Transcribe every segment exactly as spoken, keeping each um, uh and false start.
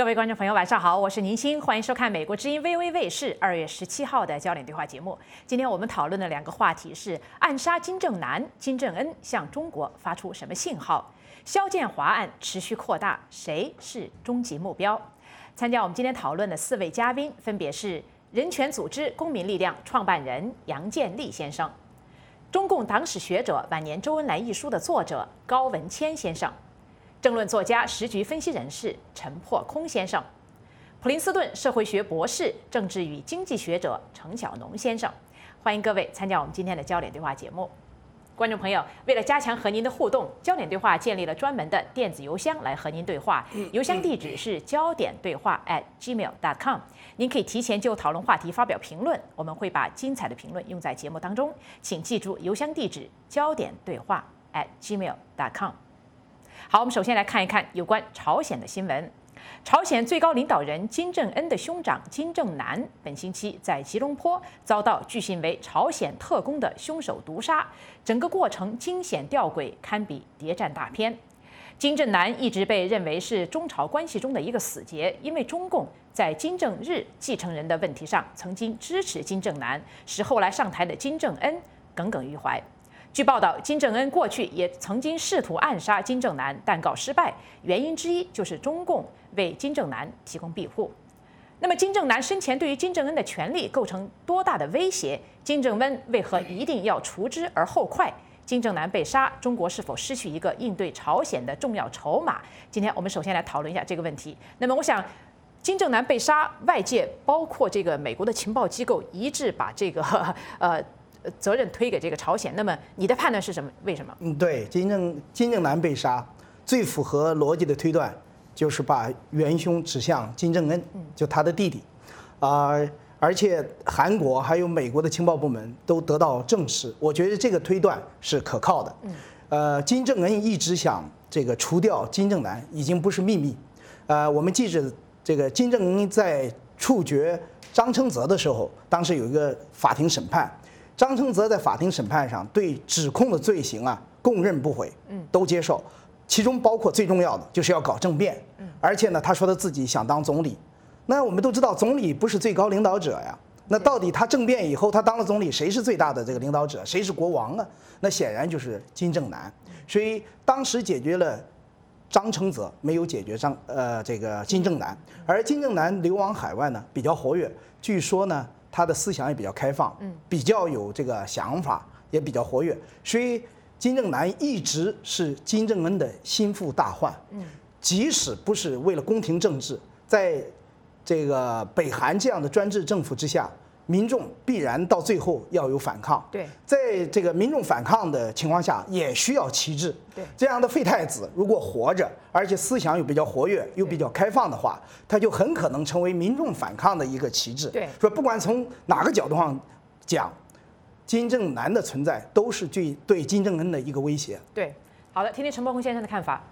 各位观众朋友，晚上好，我是宁鑫，欢迎收看美国之音 V O A 卫视二月十七号的焦点对话节目。今天我们讨论的两个话题是暗杀金正男，金正恩向中国发出什么信号？肖建华案持续扩大，谁是终极目标？参加我们今天讨论的四位嘉宾分别是人权组织公民力量创办人杨建立先生，中共党史学者《晚年周恩来》一书的作者高文谦先生，政论作家、时局分析人士陈破空先生，普林斯顿社会学博士、政治与经济学者程晓农先生。欢迎各位参加我们今天的焦点对话节目。观众朋友，为了加强和您的互动，焦点对话建立了专门的电子邮箱来和您对话，邮箱地址是焦点对话 at gmail dot com。您可以提前就讨论话题发表评论，我们会把精彩的评论用在节目当中。请记住邮箱地址焦点对话 at gmail dot com。好，我们首先来看一看有关朝鲜的新闻。朝鲜最高领导人金正恩的兄长金正男本星期在吉隆坡遭到据信为朝鲜特工的凶手毒杀，整个过程惊险吊诡，堪比谍战大片。金正男一直被认为是中朝关系中的一个死结，因为中共在金正日继承人的问题上曾经支持金正男，使后来上台的金正恩耿耿于怀。据报道，金正恩过去也曾经试图暗杀金正男，但告失败，原因之一就是中共为金正男提供庇护。那么，金正男生前对于金正恩的权力构成多大的威胁？金正恩为何一定要除之而后快？金正男被杀，中国是否失去一个应对朝鲜的重要筹码？今天我们首先来讨论一下这个问题。那么，我想，金正男被杀，外界包括这个美国的情报机构一致把这个呃。责任推给这个朝鲜，那么你的判断是什么？为什么？ 嗯，对，金正金正男被杀，最符合逻辑的推断就是把元凶指向金正恩，就他的弟弟，啊、呃，而且韩国还有美国的情报部门都得到证实，我觉得这个推断是可靠的。呃，金正恩一直想这个除掉金正男，已经不是秘密。呃，我们记着这个金正恩在处决张承泽的时候，当时有一个法庭审判。张承泽在法庭审判上对指控的罪行啊供认不讳，嗯，都接受，其中包括最重要的就是要搞政变，嗯，而且呢，他说他自己想当总理。那我们都知道，总理不是最高领导者呀。那到底他政变以后，他当了总理，谁是最大的这个领导者？谁是国王啊？那显然就是金正男。所以当时解决了张承泽，没有解决张呃这个金正男。而金正男流亡海外呢，比较活跃，据说呢。他的思想也比较开放，嗯，比较有这个想法，也比较活跃，所以金正男一直是金正恩的心腹大患，嗯，即使不是为了宫廷政治，在这个北韩这样的专制政府之下，民众必然到最后要有反抗， 对， 在这个民众反抗的情况下，也需要旗帜， 对， 这样的废太子如果活着，而且思想又比较活跃，又比较开放的话，他就很可能成为民众反抗的一个旗帜。 对， 说不管从哪个角度上讲，金正男的存在都是对对金正恩的一个威胁。 对，好的，听听陈伯宏先生的看法。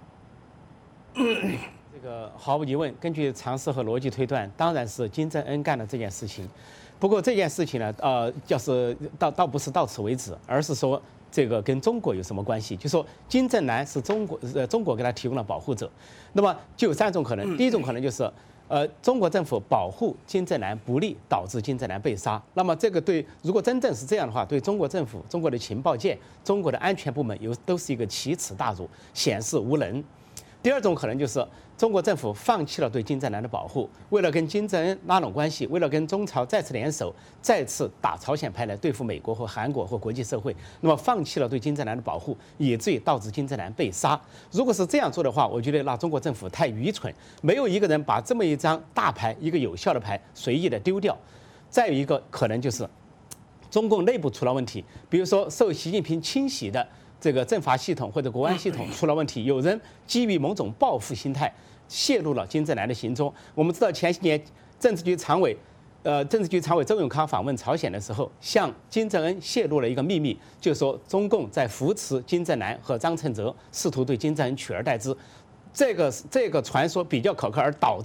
这个毫无疑问，根据常识和逻辑推断，当然是金正恩干的这件事情。不过这件事情呢，呃，就是倒倒不是到此为止，而是说这个跟中国有什么关系？就说金正男是中国呃中国给他提供了保护者，那么就有三种可能。第一种可能就是，呃，中国政府保护金正男不利，导致金正男被杀。那么这个对，如果真正是这样的话，对中国政府、中国的情报界、中国的安全部门有都是一个奇耻大辱，显示无能。第二种可能就是中国政府放弃了对金正男的保护，为了跟金正恩拉拢关系，为了跟中朝再次联手，再次打朝鲜牌来对付美国和韩国和国际社会，那么放弃了对金正男的保护，以至于导致金正男被杀。如果是这样做的话，我觉得那中国政府太愚蠢，没有一个人把这么一张大牌，一个有效的牌随意的丢掉。再有一个可能就是中共内部出了问题，比如说受习近平清洗的这个政法系统或者国安系统出了问题，有人基于某种报复心态泄露了金正男的行踪。我们知道前些年政治局常委，呃，政治局常委周永康访问朝鲜的时候，向金正恩泄露了一个秘密，就是说中共在扶持金正男和张承泽，试图对金正恩取而代之。这个这个传说比较可靠，而导致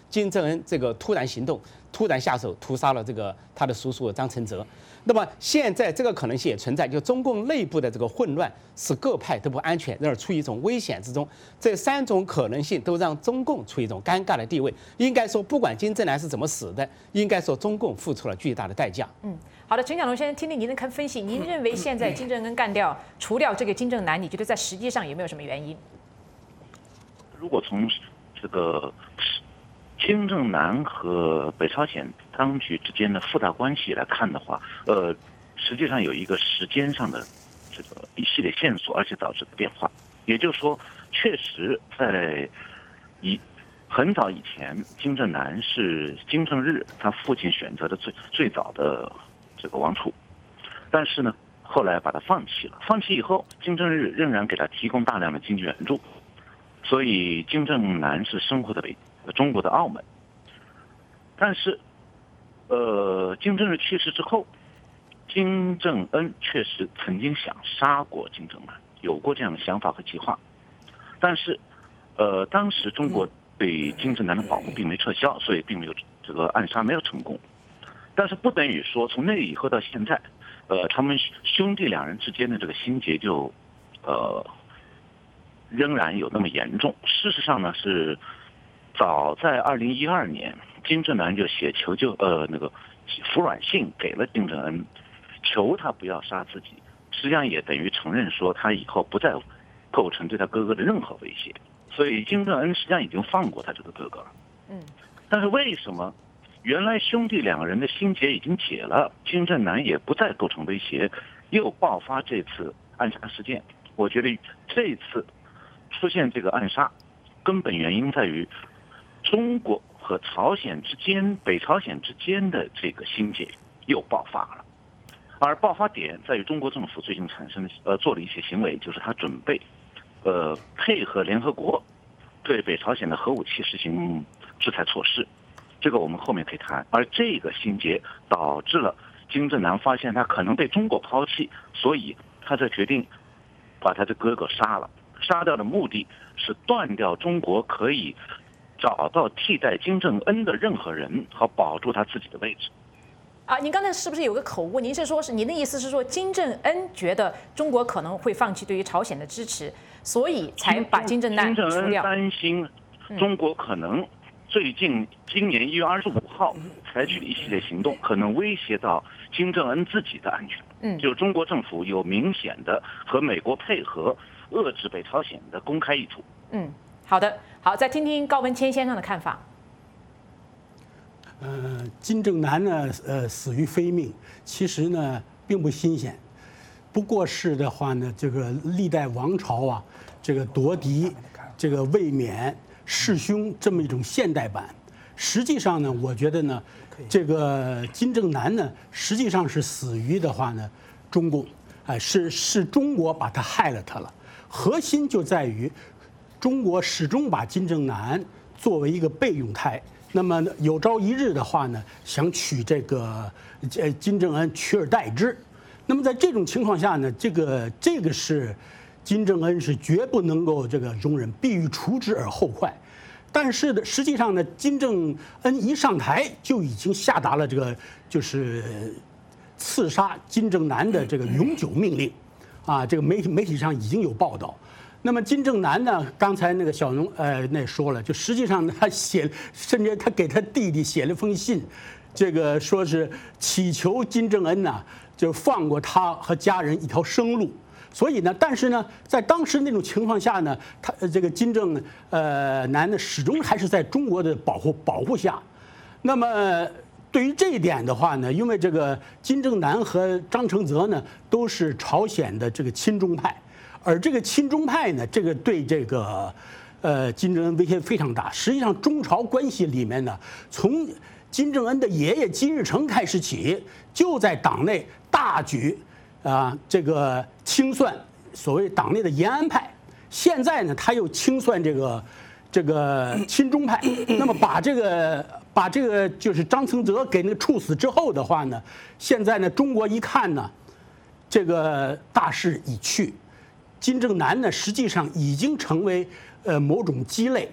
金正恩这个突然行动，突然下手屠杀了这个他的叔叔张承泽。那么现在这个可能性也存在，就中共内部的这个混乱使各派都不安全，而处于一种危险之中。这三种可能性都让中共处于一种尴尬的地位。应该说，不管金正男是怎么死的，应该说中共付出了巨大的代价。 嗯，好的，陈小龙先生，听听您的看分析，您认为现在金正恩干掉，除掉这个金正男，你觉得在实际上有没有什么原因？ 如果从这个金正男和北朝鲜当局之间的附带关系来看的话，呃，实际上有一个时间上的这个一系列线索，而且导致的变化。也就是说，确实在一很早以前，金正男是金正日他父亲选择的最最早的这个王储，但是呢，后来把他放弃了。放弃以后，金正日仍然给他提供大量的经济援助，所以金正男是生活在北中国的澳门。但是，呃，金正日去世之后，金正恩确实曾经想杀过金正男，有过这样的想法和计划。但是，呃，当时中国对金正男的保护并没撤销，所以并没有这个暗杀没有成功。但是不等于说从那以后到现在，呃，他们兄弟两人之间的这个心结就，呃，仍然有那么严重。事实上呢，是早在二零一二年，金正男就写求救呃那个服软信给了金正恩，求他不要杀自己，实际上也等于承认说他以后不再构成对他哥哥的任何威胁。所以金正恩实际上已经放过他这个哥哥了。 嗯， 但是为什么原来兄弟两个人的心结已经解了，金正男也不再构成威胁，又爆发这次暗杀事件？我觉得这次出现这个暗杀，根本原因在于中国和朝鲜之间、北朝鲜之间的这个心结又爆发了，而爆发点在于中国政府最近产生的呃做了一些行为，就是他准备呃配合联合国对北朝鲜的核武器实行制裁措施，这个我们后面可以谈。而这个心结导致了金正男发现他可能被中国抛弃，所以他才决定把他的哥哥杀了。杀掉的目的是断掉中国可以找到替代金正恩的任何人，和保住他自己的位置。 啊，您刚才是不是有个口误？您是说是您的意思是说金正恩觉得中国可能会放弃对于朝鲜的支持，所以才把金正男除掉？ 金正恩担心中国可能最近今年一月二十五号采取的一系列行动，可能威胁到金正恩自己的安全。 嗯， 就中国政府有明显的和美国配合遏制北朝鲜的公开意图。 嗯，好的，好，再听听高文谦先生的看法。 呃，金正男呢，呃，死于非命，其实呢并不新鲜。不过是的话呢，这个历代王朝啊，这个夺嫡、这个卫冕、弑兄这么一种现代版。实际上呢，我觉得呢，这个金正男呢，实际上是死于的话呢，中共，哎、呃，是是中国把他害了他了。核心就在于，中国始终把金正男作为一个备用态。那么有朝一日的话呢，想取这个呃金正恩取而代之。那么在这种情况下呢，这个这个是金正恩是绝不能够这个容忍，必欲除之而后快。但是呢，实际上呢，金正恩一上台就已经下达了这个就是刺杀金正男的这个永久命令，啊，这个媒体媒体上已经有报道。那么金正男呢？刚才那个小农呃那说了，就实际上他写，甚至他给他弟弟写了封信，这个说是祈求金正恩呢就放过他和家人一条生路。所以呢，但是呢，在当时那种情况下呢，他这个金正呃男呢始终还是在中国的保护保护下。那么对于这一点的话呢，因为这个金正男和张承泽呢都是朝鲜的这个亲中派。而这个亲中派呢，这个对这个，呃，金正恩威胁非常大。实际上，中朝关系里面呢，从金正恩的爷爷金日成开始起，就在党内大举啊这个清算所谓党内的延安派。现在呢，他又清算这个这个亲中派。那么把这个把这个就是张承泽给那个处死之后的话呢，现在呢，中国一看呢，这个大势已去。金正男呢，实际上已经成为呃某种鸡肋，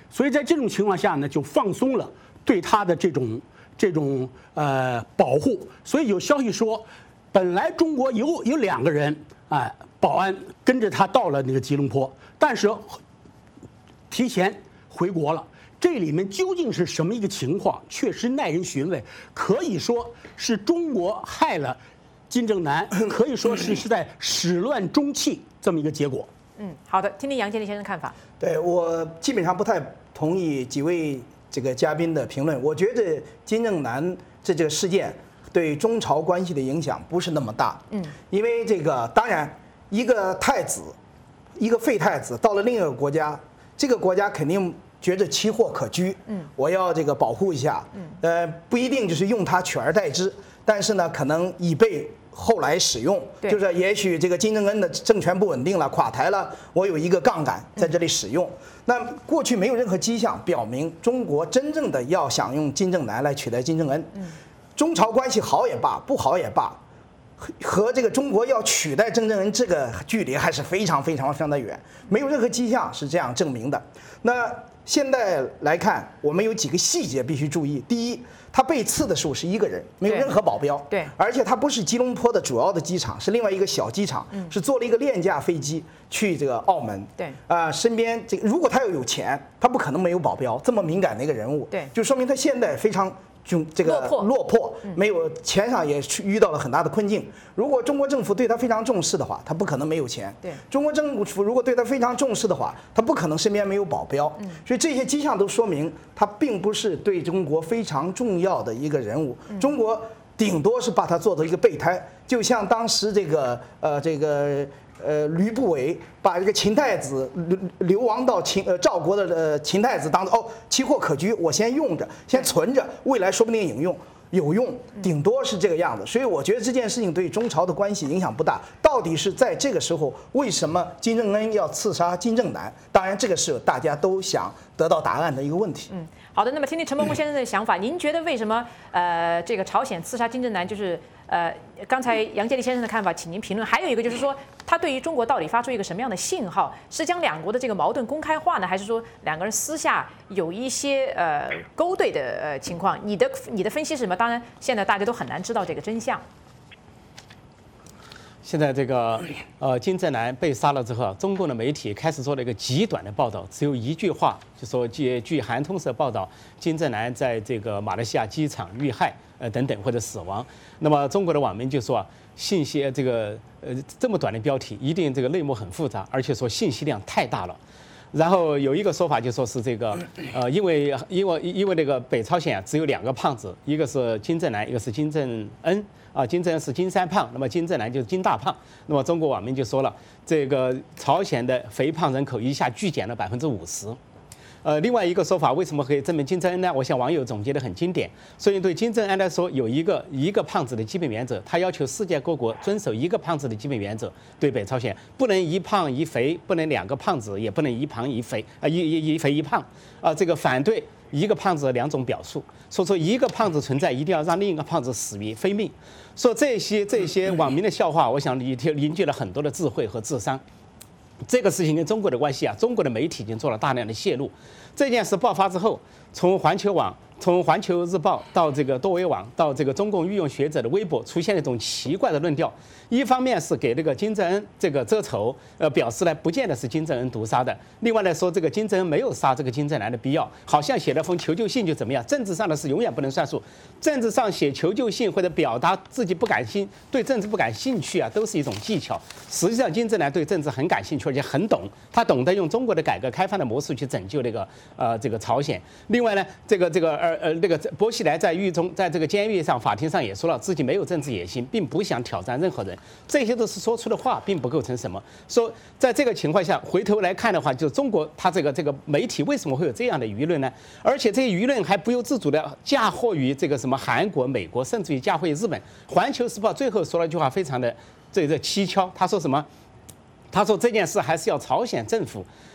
所以在这种情况下呢，就放松了对他的这种这种呃保护。所以有消息说，本来中国有有两个人啊、呃，保安跟着他到了那个吉隆坡，但是提前回国了。这里面究竟是什么一个情况？确实耐人寻味。可以说是中国害了金正男，可以说是是在始乱终弃这么一个结果。 嗯，好的，听听杨建立先生看法。 对，我基本上不太同意几位这个嘉宾的评论。我觉得金正男这这个事件对中朝关系的影响不是那么大。嗯，因为这个当然一个太子，一个废太子到了另一个国家，这个国家肯定觉得奇货可居。嗯，我要这个保护一下。嗯，呃，不一定就是用它取而代之，但是呢，可能以备后来使用，就是也许这个金正恩的政权不稳定了，垮台了，我有一个杠杆在这里使用。那过去没有任何迹象表明中国真正的要想用金正男来取代金正恩。中朝关系好也罢，不好也罢，和这个中国要取代金正恩这个距离还是非常非常非常的远，没有任何迹象是这样证明的。那现在来看，我们有几个细节必须注意。第一，他被刺的时候是一个人，没有任何保镖。 对， 而且他不是吉隆坡的主要的机场，是另外一个小机场，是坐了一个廉价飞机去这个澳门。 对， 啊、呃，身边这个如果他要有钱，他不可能没有保镖，这么敏感的一个人物。 对， 就说明他现在非常。就这个落魄，没有钱上也遇到了很大的困境。如果中国政府对他非常重视的话，他不可能没有钱。 对， 中国政府如果对他非常重视的话，他不可能身边没有保镖。所以这些迹象都说明他并不是对中国非常重要的一个人物。中国顶多是把他做成一个备胎，就像当时这个呃这个。呃，吕不韦把这个秦太子流流亡到秦呃赵国的呃秦太子当做哦奇货可居，我先用着，先存着，未来说不定引用有用，顶多是这个样子。所以我觉得这件事情对中朝的关系影响不大。到底是在这个时候，为什么金正恩要刺杀金正男？当然，这个是大家都想得到答案的一个问题。 嗯，好的。那么听听陈伯公先生的想法，您觉得为什么呃这个朝鲜刺杀金正男就是呃刚才杨建立先生的看法，请您评论。还有一个就是说，他对于中国到底发出一个什么样的信号？是将两国的这个矛盾公开化呢，还是说两个人私下有一些呃勾兑的呃情况？你的你的分析是什么？当然，现在大家都很难知道这个真相。 现在这个呃金正男被杀了之后，中共的媒体开始做了一个极短的报道，只有一句话，就说据据韩通社报道，金正男在这个马来西亚机场遇害，呃等等或者死亡。那么中国的网民就说，信息这个呃这么短的标题，一定这个内幕很复杂，而且说信息量太大了。然后有一个说法就说是这个，呃，因为因为因为那个北朝鲜啊只有两个胖子，一个是金正男，一个是金正恩。啊，金正恩是金三胖，那么金正男就是金大胖。那么中国网民就说了，这个朝鲜的肥胖人口一下剧减了百分之五十。呃，另外一个说法，为什么可以证明金正恩呢？我想网友总结的很经典。所以对金正恩来说，有一个一个胖子的基本原则，他要求世界各国遵守一个胖子的基本原则。对北朝鲜，不能一胖一肥，不能两个胖子，也不能一胖一肥啊、呃、一一一肥一胖啊、呃，这个反对一个胖子的两种表述。所以说一个胖子存在，一定要让另一个胖子死于非命。说这些这些网民的笑话，我想凝凝聚了很多的智慧和智商。这个事情跟中国的关系啊，中国的媒体已经做了大量的泄露。这件事爆发之后，从环球网、从环球日报到这个多维网，到这个中共御用学者的微博，出现了一种奇怪的论调。一方面是给这个金正恩这个遮丑，呃，表示呢不见得是金正恩毒杀的；另外来说，这个金正恩没有杀这个金正男的必要，好像写了封求救信就怎么样。政治上的事永远不能算数，政治上写求救信或者表达自己不感兴对政治不感兴趣啊，都是一种技巧。实际上，金正男对政治很感兴趣，而且很懂，他懂得用中国的改革开放的模式去拯救这个呃这个朝鲜。另外呢，这个这个呃呃那个薄熙来在狱中，在这个监狱上法庭上也说了，自己没有政治野心，并不想挑战任何人。这些都是说出的话，并不构成什么。说在这个情况下，回头来看的话，就是中国它这个这个媒体为什么会有这样的舆论呢？而且这些舆论还不由自主的嫁祸于这个什么韩国、美国，甚至于嫁祸于日本。环球时报最后说了一句话，非常的这个蹊跷，他说什么？他说这件事还是要朝鲜政府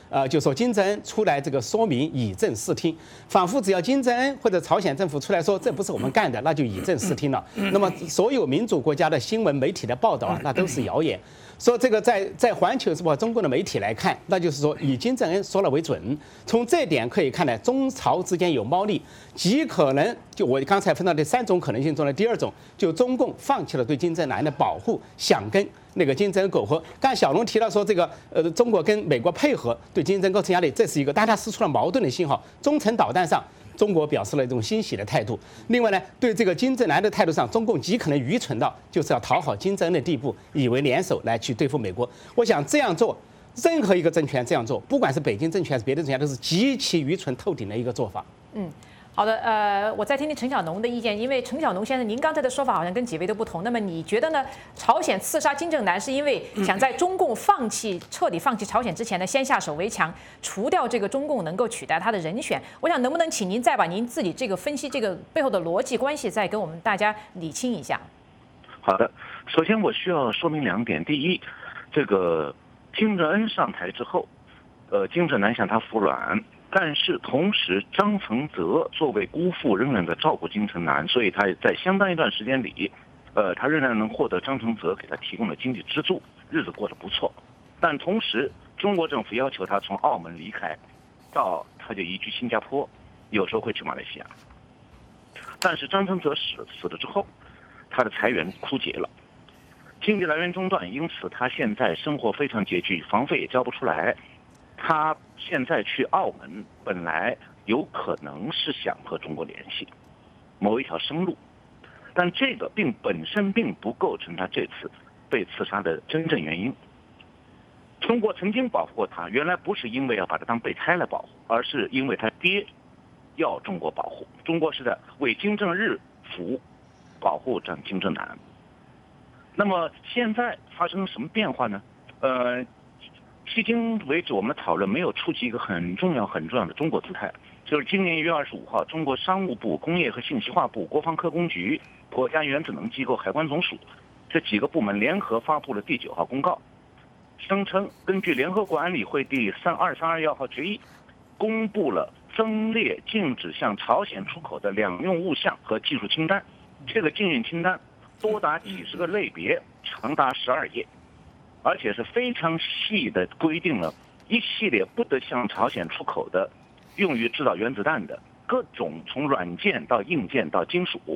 呃，就说金正恩出来这个说明以正视听，仿佛只要金正恩或者朝鲜政府出来说这不是我们干的，那就以正视听了。那么所有民主国家的新闻媒体的报道啊，那都是谣言。说这个在在环球时报中国的媒体来看，那就是说以金正恩说了为准。从这点可以看来，中朝之间有猫腻，极可能就我刚才分到的三种可能性中的第二种，就中共放弃了对金正男的保护，想跟那个金正恩苟合。刚才小龙提到说这个呃中国跟美国配合对金正恩构成压力，这是一个，但它释出了矛盾的信号。中程导弹上，中国表示了一种欣喜的态度。另外呢，对这个金正男的态度上，中共极可能愚蠢到就是要讨好金正恩的地步，以为联手来去对付美国。我想这样做，任何一个政权这样做，不管是北京政权还是别的政权，都是极其愚蠢透顶的一个做法。 嗯。好的，呃，我再听听陈小农的意见，因为陈小农先生，您刚才的说法好像跟几位都不同。那么你觉得呢？朝鲜刺杀金正男是因为想在中共放弃、彻底放弃朝鲜之前呢，先下手为强，除掉这个中共能够取代他的人选？我想能不能请您再把您自己这个分析这个背后的逻辑关系再跟我们大家理清一下？ 好的，首先我需要说明两点。第一，这个金正恩上台之后，呃，金正男向他服软。但是同时，张承泽作为姑父仍然在照顾金正男，所以他在相当一段时间里，呃，他仍然能获得张承泽给他提供的经济支柱，日子过得不错。但同时，中国政府要求他从澳门离开，到他就移居新加坡，有时候会去马来西亚。但是张承泽死死了之后，他的财源枯竭了，经济来源中断，因此他现在生活非常拮据，房费也交不出来。他现在去澳门，本来有可能是想和中国联系某一条生路，但这个并本身并不构成他这次被刺杀的真正原因。中国曾经保护过他，原来不是因为要把他当备胎来保护，而是因为他爹要中国保护。中国是在为金正日服务，保护着金正男。那么现在发生什么变化呢？呃。迄今为止，我们的讨论没有触及一个很重要、很重要的中国姿态，就是今年一月二十五号，中国商务部、工业和信息化部、国防科工局、国家原子能机构、海关总署这几个部门联合发布了第九号公告，声称根据联合国安理会第三二三二一号决议，公布了增列禁止向朝鲜出口的两用物项和技术清单。这个禁运清单多达几十个类别，长达十二页。而且是非常细的规定了一系列不得向朝鲜出口的用于制造原子弹的各种从软件到硬件到金属。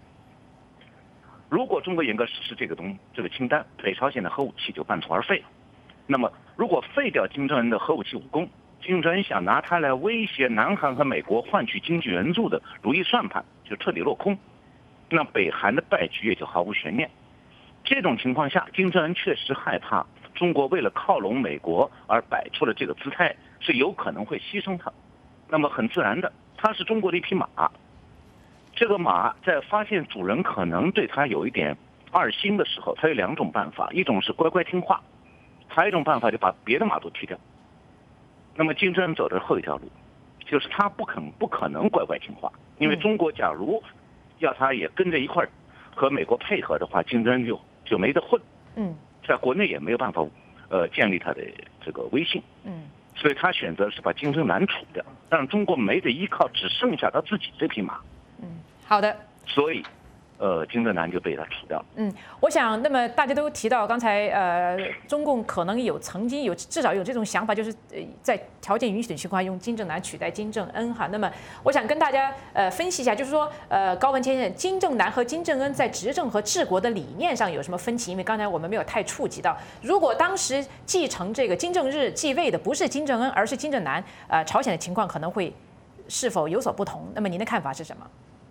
如果中国严格实施这个东这个清单，北朝鲜的核武器就半途而废了。那么如果废掉金正恩的核武器武功，金正恩想拿它来威胁南韩和美国换取经济援助的如意算盘就彻底落空，那北韩的败局也就毫无悬念。这种情况下，金正恩确实害怕中国为了靠拢美国而摆出了这个姿态，是有可能会牺牲他。那么很自然的，他是中国的一匹马，这个马在发现主人可能对他有一点二心的时候，他有两种办法，一种是乖乖听话，还有一种办法就把别的马都踢掉。那么金正恩走的后一条路，就是他不肯不可能乖乖听话，因为中国假如要他也跟着一块儿和美国配合的话，金正恩就就没得混， 嗯， 在国内也没有办法，呃，建立他的这个威信， 嗯， 所以他选择是把金正男除掉，让中国没得依靠，只剩下他自己这匹马， 嗯，好的， 所以，呃，金正男就被他除掉了。 嗯，我想，那么大家都提到刚才，呃，中共可能有曾经有至少有这种想法，就是呃在条件允许的情况下用金正男取代金正恩哈。那么我想跟大家呃分析一下，就是说，呃，高文先生，金正男和金正恩在执政和治国的理念上有什么分歧？因为刚才我们没有太触及到，如果当时继承这个金正日继位的不是金正恩，而是金正男，呃，朝鲜的情况可能会是否有所不同？那么您的看法是什么？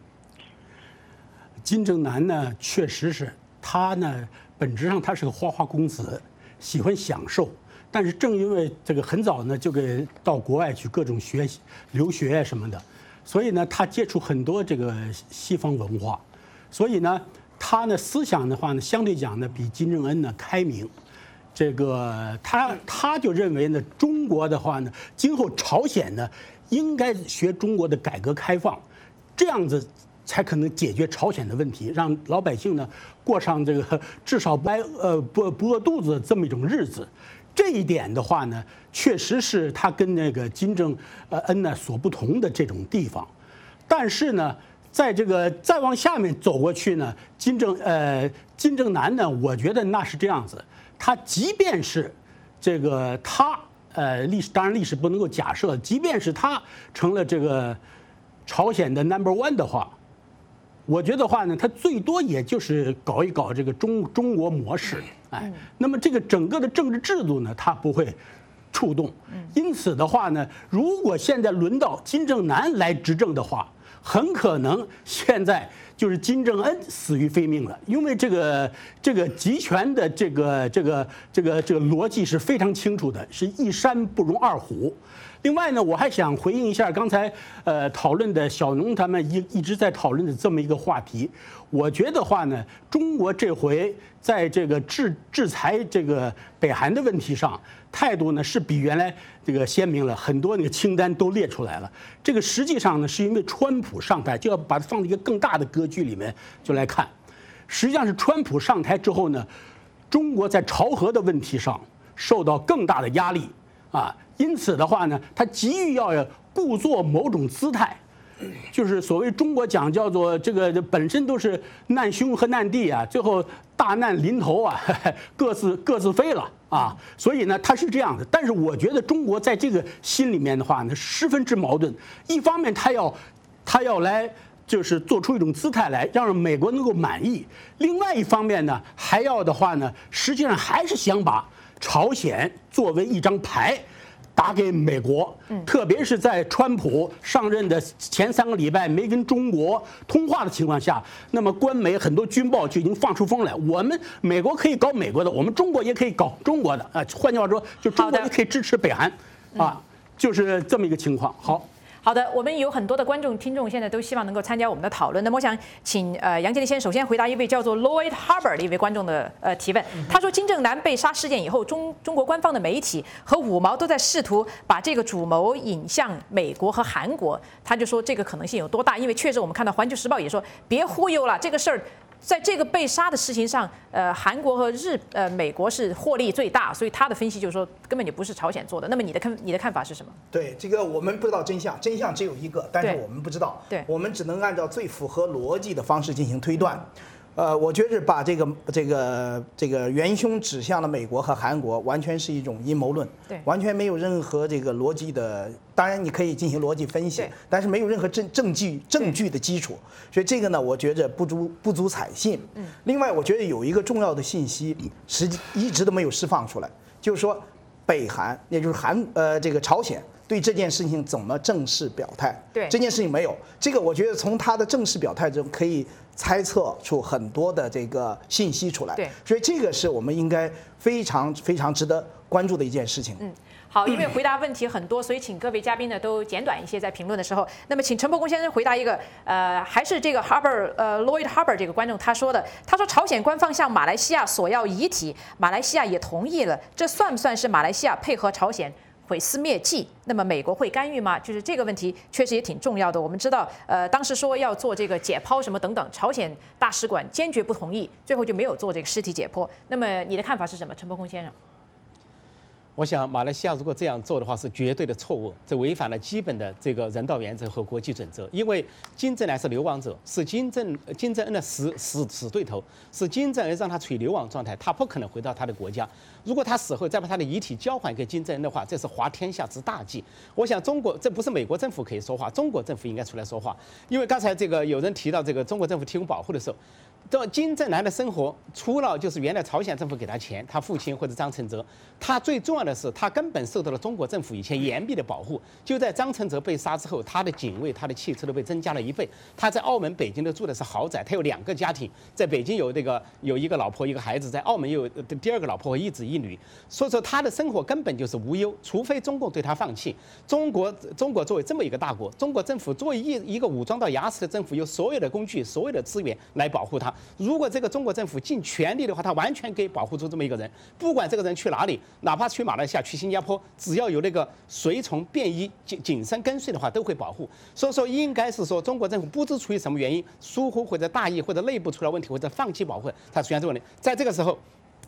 金正男呢，确实是他呢，本质上他是个花花公子，喜欢享受。但是正因为这个很早呢就给到国外去各种学习、留学啊什么的，所以呢他接触很多这个西方文化，所以呢他呢思想的话呢，相对讲呢比金正恩呢开明。这个他他就认为呢，中国的话呢，今后朝鲜呢应该学中国的改革开放，这样子才可能解决朝鲜的问题，让老百姓呢过上这个至少不挨呃不不饿肚子这么一种日子。 这一点的话呢，确实是他跟那个金正恩呢所不同的这种地方。但是呢，在这个再往下面走过去呢，金正呃金正男呢，我觉得那是这样子，他即便是这个他呃历史当然历史不能够假设，即便是他成了这个朝鲜的 number one 的话。我觉得话呢，他最多也就是搞一搞这个中中国模式，哎，那么这个整个的政治制度呢，他不会触动。因此的话呢，如果现在轮到金正男来执政的话，很可能现在就是金正恩死于非命了，因为这个这个集权的这个这个这个这个逻辑是非常清楚的，是一山不容二虎。另外呢，我还想回应一下刚才呃讨论的小农他们一一直在讨论的这么一个话题。我觉得话呢，中国这回在这个制制裁这个北韩的问题上，态度呢是比原来这个鲜明了很多，那个清单都列出来了。这个实际上呢，是因为川普上台，就要把它放在一个更大的格局里面就来看。实际上是川普上台之后呢，中国在朝核的问题上受到更大的压力啊。因此的话呢，他急于要故作某种姿态，就是所谓中国讲叫做这个本身都是难兄和难弟啊，最后大难临头啊，各自各自飞了啊。所以呢，他是这样的。但是我觉得中国在这个心里面的话呢，十分之矛盾。一方面，他要他要来就是做出一种姿态来，让美国能够满意；另外一方面呢，还要的话呢，实际上还是想把朝鲜作为一张牌。打给美国，特别是在川普上任的前三个礼拜没跟中国通话的情况下，那么官媒很多军报就已经放出风来，我们美国可以搞美国的，我们中国也可以搞中国的啊。换句话说，就中国也可以支持北韩啊，就是这么一个情况。好。 好的，我们有很多的观众、听众现在都希望能够参加我们的讨论。那么，我想请呃杨洁篪先生首先回答一位叫做 Lloyd Harbour 的一位观众的呃提问。他说，金正男被杀事件以后，中中国官方的媒体和五毛都在试图把这个主谋引向美国和韩国。他就说这个可能性有多大？因为确实我们看到《环球时报》也说，别忽悠了，这个事儿。在这个被杀的事情上，呃，韩国和日呃美国是获利最大，所以他的分析就是说根本就不是朝鲜做的。那么你的看你的看法是什么？ 对这个我们不知道真相，真相只有一个，但是我们不知道， 对， 我们只能按照最符合逻辑的方式进行推断。呃，我觉得把这个这个这个元凶指向了美国和韩国，完全是一种阴谋论， 对， 完全没有任何这个逻辑的。当然，你可以进行逻辑分析，但是没有任何证证据证据的基础，所以这个呢，我觉着不足不足采信。嗯，另外，我觉得有一个重要的信息，实际一直都没有释放出来，就是说，北韩，也就是韩呃这个朝鲜。对这件事情怎么正式表态？ 对这件事情没有，这个我觉得从他的正式表态中可以猜测出很多的这个信息出来。 对， 所以这个是我们应该非常非常值得关注的一件事情。 嗯。好，因为回答问题很多，所以请各位嘉宾呢都简短一些，在评论的时候。那么，请陈伯公先生回答一个，呃，还是这个 Harbour 呃 Lloyd Harbour 这个观众他说的，他说朝鲜官方向马来西亚索要遗体，马来西亚也同意了，这算不算是马来西亚配合朝鲜毁尸灭迹？那么美国会干预吗？就是这个问题确实也挺重要的。我们知道，呃，当时说要做这个解剖什么等等，朝鲜大使馆坚决不同意，最后就没有做这个尸体解剖。那么你的看法是什么，陈伯公先生？ 我想，马来西亚如果这样做的话，是绝对的错误，这违反了基本的这个人道原则和国际准则。因为金正男是流亡者，是金正金正恩的死死死对头，是金正恩让他处于流亡状态，他不可能回到他的国家。如果他死后再把他的遗体交还给金正恩的话，这是滑天下之大稽。我想，中国这不是美国政府可以说话，中国政府应该出来说话。因为刚才这个有人提到这个中国政府提供保护的时候。这金正男的生活，除了就是原来朝鲜政府给他钱，他父亲或者张承泽，他最重要的是，他根本受到了中国政府以前严密的保护。就在张承泽被杀之后，他的警卫、他的汽车都被增加了一倍。他在澳门、北京都住的是豪宅，他有两个家庭，在北京有这个有一个老婆一个孩子，在澳门有第二个老婆和一子一女。所以说他的生活根本就是无忧，除非中共对他放弃。中国中国作为这么一个大国，中国政府作为一一个武装到牙齿的政府，有所有的工具、所有的资源来保护他。如果这个中国政府尽全力的话，他完全可以保护住这么一个人，不管这个人去哪里，哪怕去马来西亚、去新加坡，只要有那个随从便衣紧紧身跟随的话，都会保护。所以说，应该是说中国政府不知出于什么原因疏忽或者大意或者内部出了问题或者放弃保护，他出现这个问题。在这个时候，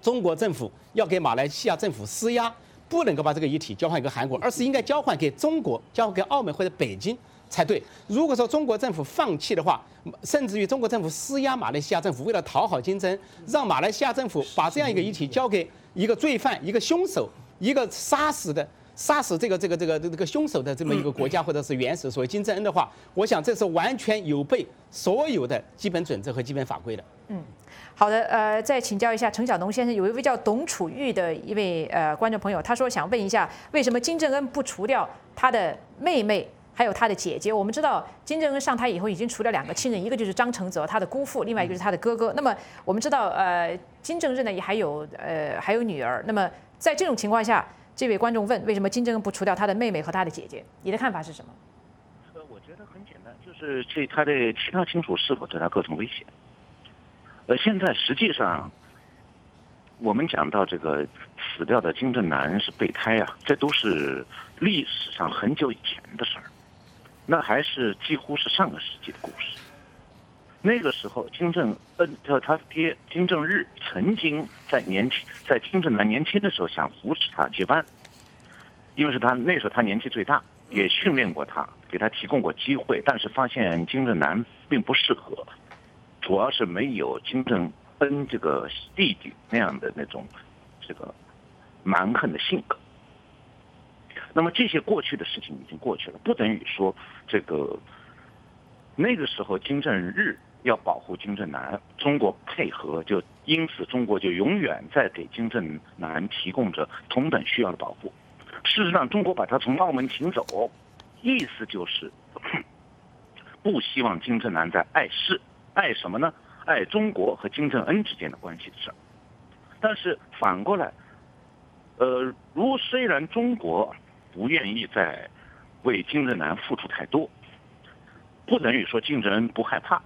中国政府要给马来西亚政府施压，不能够把这个遗体交换给韩国，而是应该交换给中国、交换给澳门或者北京才对。如果说中国政府放弃的话，甚至于中国政府施压马来西亚政府，为了讨好金正恩，让马来西亚政府把这样一个遗体交给一个罪犯、一个凶手、一个杀死的。杀死这个这个这个这个凶手的这么一个国家或者是元首，所谓金正恩的话，我想这是完全有悖所有的基本准则和基本法规的。 嗯，好的，呃，再请教一下陈晓农先生，有一位叫董楚玉的一位呃观众朋友，他说想问一下，为什么金正恩不除掉他的妹妹？还有他的姐姐，我们知道金正恩上台以后已经除了两个亲人，一个就是张承泽他的姑父，另外一个是他的哥哥。那么我们知道，呃，金正日呢也还有呃还有女儿。那么在这种情况下，这位观众问，为什么金正恩不除掉他的妹妹和他的姐姐？你的看法是什么？ 呃，我觉得很简单，就是这他的其他亲属是否对他构成威胁。呃，现在实际上，我们讲到这个死掉的金正男是备胎啊，这都是历史上很久以前的事儿，那还是几乎是上个世纪的故事。那个时候，金正恩呃他爹金正日曾经在年轻在金正男年轻的时候想扶持他接班，因为是他那时候他年纪最大，也训练过他，给他提供过机会，但是发现金正男并不适合，主要是没有金正恩这个弟弟那样的那种这个蛮横的性格。那么这些过去的事情已经过去了，不等于说这个那个时候金正日要保护金正男，中国配合，就因此中国就永远在给金正男提供着同等需要的保护。事实上，中国把他从澳门请走，意思就是不希望金正男在碍事，碍什么呢？碍中国和金正恩之间的关系的事。但是反过来，呃，如虽然中国不愿意再为金正男付出太多，不等于说金正恩不害怕。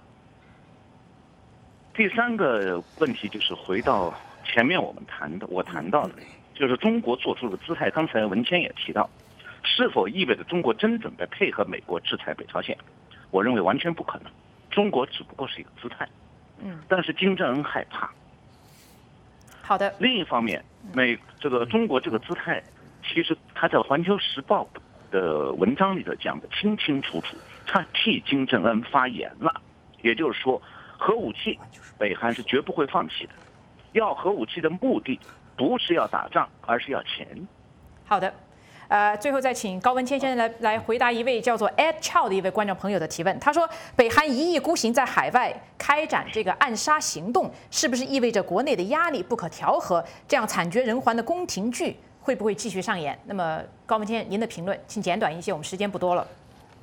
第三个问题就是回到前面我们谈的，我谈到的，就是中国做出的姿态。刚才文谦也提到，是否意味着中国真准备配合美国制裁北朝鲜？我认为完全不可能，中国只不过是一个姿态。嗯，但是金正恩害怕。 好的。 另一方面，美这个中国这个姿态，其实他在《环球时报》的文章里头讲的清清楚楚，他替金正恩发言了，也就是说，核武器北韩是绝不会放弃的。要核武器的目的不是要打仗，而是要钱。 好的。呃，最后再请高文谦先生来来回答一位叫做 Ed Chow 的一位观众朋友的提问。他说，北韩一意孤行在海外开展这个暗杀行动，是不是意味着国内的压力不可调和？这样惨绝人寰的宫廷剧会不会继续上演？那么，高文谦，您的评论请简短一些，我们时间不多了。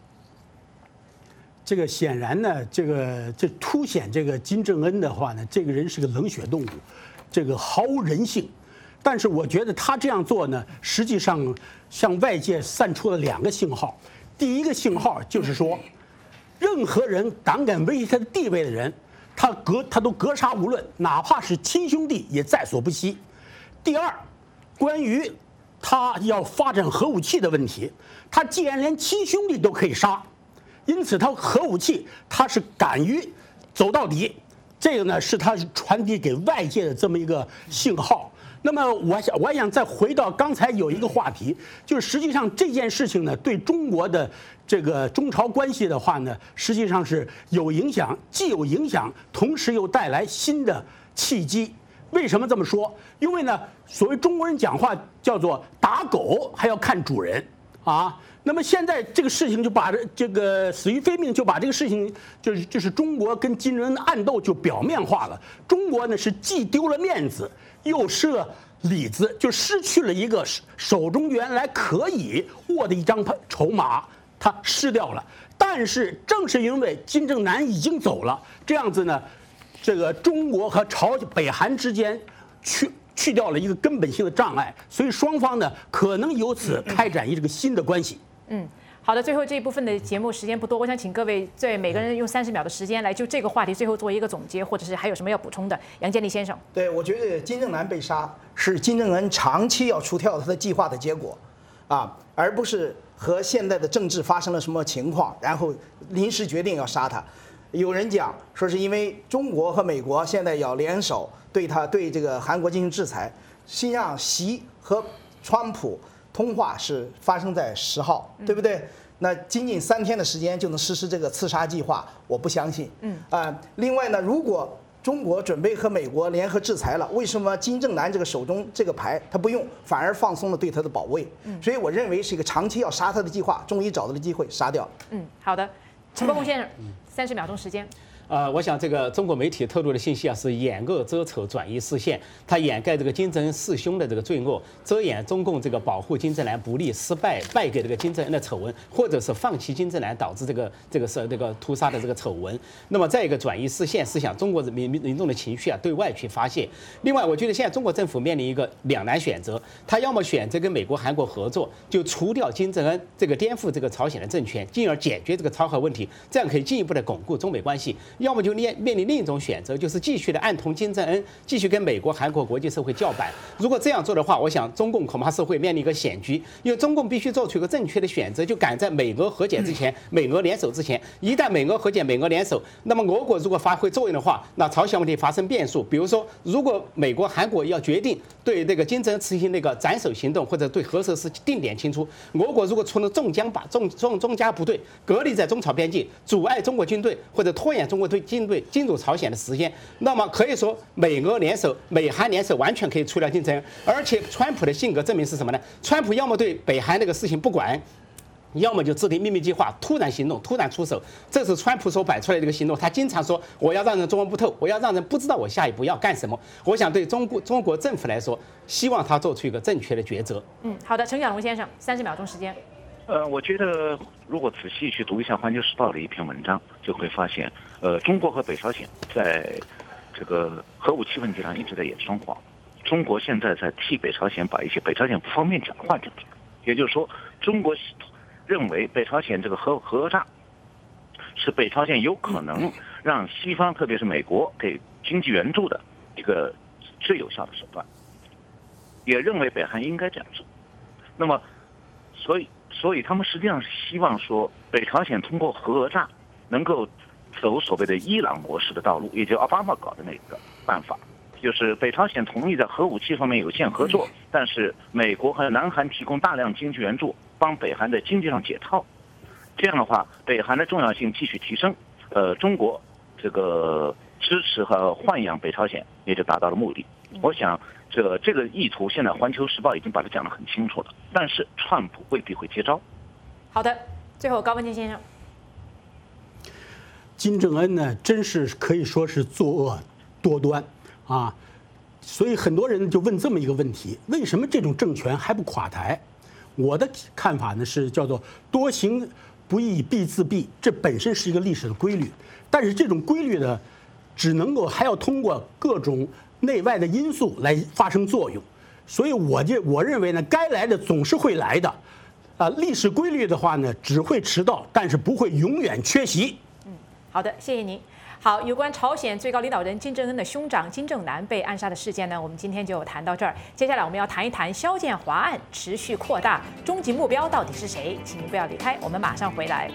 这个显然呢，这个这凸显这个金正恩的话呢，这个人是个冷血动物，这个毫无人性。但是我觉得他这样做呢，实际上向外界散出了两个信号。第一个信号就是说，任何人胆敢威胁他的地位的人，他格他都格杀无论，哪怕是亲兄弟也在所不惜。第二，关于他要发展核武器的问题，他既然连亲兄弟都可以杀，因此他核武器他是敢于走到底，这个呢是他传递给外界的这么一个信号。那么我想，我想再回到刚才有一个话题，就是实际上这件事情呢，对中国的这个中朝关系的话呢，实际上是有影响，既有影响，同时又带来新的契机。为什么这么说？因为呢，所谓中国人讲话叫做打狗还要看主人啊。那么现在这个事情就把这个死于非命，就把这个事情就是就是中国跟金正恩的暗斗就表面化了。中国呢是既丢了面子，又失了里子，就失去了一个手中原来可以握的一张筹码，它失掉了。但是正是因为金正男已经走了，这样子呢，这个中国和朝北韩之间去去掉了一个根本性的障碍，所以双方呢可能由此开展一这个新的关系。 嗯，好的，最后这一部分的节目时间不多，我想请各位在每个人用三十秒的时间来就这个话题最后做一个总结，或者是还有什么要补充的，杨建立先生。 对，我觉得金正男被杀是金正恩长期要除掉他的计划的结果，啊，而不是和现在的政治发生了什么情况，然后临时决定要杀他。有人讲说是因为中国和美国现在要联手对他对这个韩国进行制裁。实际上，习和川普通话是发生在十号，对不对？那仅仅三天的时间就能实施这个刺杀计划，我不相信。嗯啊、呃，另外呢，如果中国准备和美国联合制裁了，为什么金正男这个手中这个牌他不用，反而放松了对他的保卫？所以我认为是一个长期要杀他的计划，终于找到了机会杀掉。 嗯，好的，陈伯宏先生，三十秒钟时间。 呃，我想这个中国媒体透露的信息啊，是掩恶遮丑，转移视线，它掩盖这个金正恩弑兄的这个罪恶，遮掩中共这个保护金正男不利、失败、败给这个金正恩的丑闻，或者是放弃金正男导致这个这个是这个屠杀的这个丑闻。那么再一个转移视线，是想中国人民民众的情绪啊对外去发泄。另外，我觉得现在中国政府面临一个两难选择，他要么选择跟美国、韩国合作，就除掉金正恩这个颠覆这个朝鲜的政权，进而解决这个朝核问题，这样可以进一步的巩固中美关系。要么就面面临另一种选择，就是继续的暗通金正恩，继续跟美国、韩国国际社会叫板。如果这样做的话，我想中共恐怕是会面临一个险局，因为中共必须做出一个正确的选择，就赶在美俄和解之前、美俄联手之前。一旦美俄和解、美俄联手，那么俄国如果发挥作用的话，那朝鲜问题发生变数。比如说，如果美国、韩国要决定对这个金正恩执行那个斩首行动，或者对核设施定点清除，俄国如果出了重江把重重中加部队隔离在中朝边境，阻碍中国军队或者拖延中国队军队进入朝鲜的时间，那么可以说美俄联手、美韩联手完全可以除掉金正恩。而且川普的性格证明是什么呢？川普要么对北韩那个事情不管，要么就制定秘密计划，突然行动，突然出手。这是川普所摆出来的一个行动。他经常说我要让人捉摸不透，我要让人不知道我下一步要干什么。我想对中国中国政府来说，希望他做出一个正确的抉择。 嗯，好的，陈小龙先生，三十秒钟时间。 呃，我觉得如果仔细去读一下《环球时报》的一篇文章，就会发现，呃，中国和北朝鲜在这个核武器问题上一直在演双簧。中国现在在替北朝鲜把一些北朝鲜不方便讲的话讲出来，也就是说，中国认为北朝鲜这个核核炸是北朝鲜有可能让西方，特别是美国给经济援助的一个最有效的手段，也认为北韩应该这样做。那么，所以。所以他们实际上是希望说，北朝鲜通过核讹诈能够走所谓的伊朗模式的道路，也就是奥巴马搞的那个办法，就是北朝鲜同意在核武器方面有限合作，但是美国和南韩提供大量经济援助，帮北韩在经济上解套。这样的话，北韩的重要性继续提升，呃，中国这个支持和豢养北朝鲜也就达到了目的。我想。这个这个意图，现在《环球时报》已经把它讲得很清楚了，但是川普未必会接招。 好的，最后高文健先生， 金正恩呢，真是可以说是作恶多端啊，所以很多人就问这么一个问题：为什么这种政权还不垮台？我的看法呢是叫做多行不义必自毙，这本身是一个历史的规律，但是这种规律呢，只能够还要通过各种内外的因素来发生作用，所以我就我认为呢，该来的总是会来的，啊，历史规律的话呢，只会迟到，但是不会永远缺席。 嗯，好的，谢谢您。好，有关朝鲜最高领导人金正恩的兄长金正男被暗杀的事件呢，我们今天就谈到这儿。接下来我们要谈一谈肖建华案持续扩大，终极目标到底是谁？请您不要离开，我们马上回来。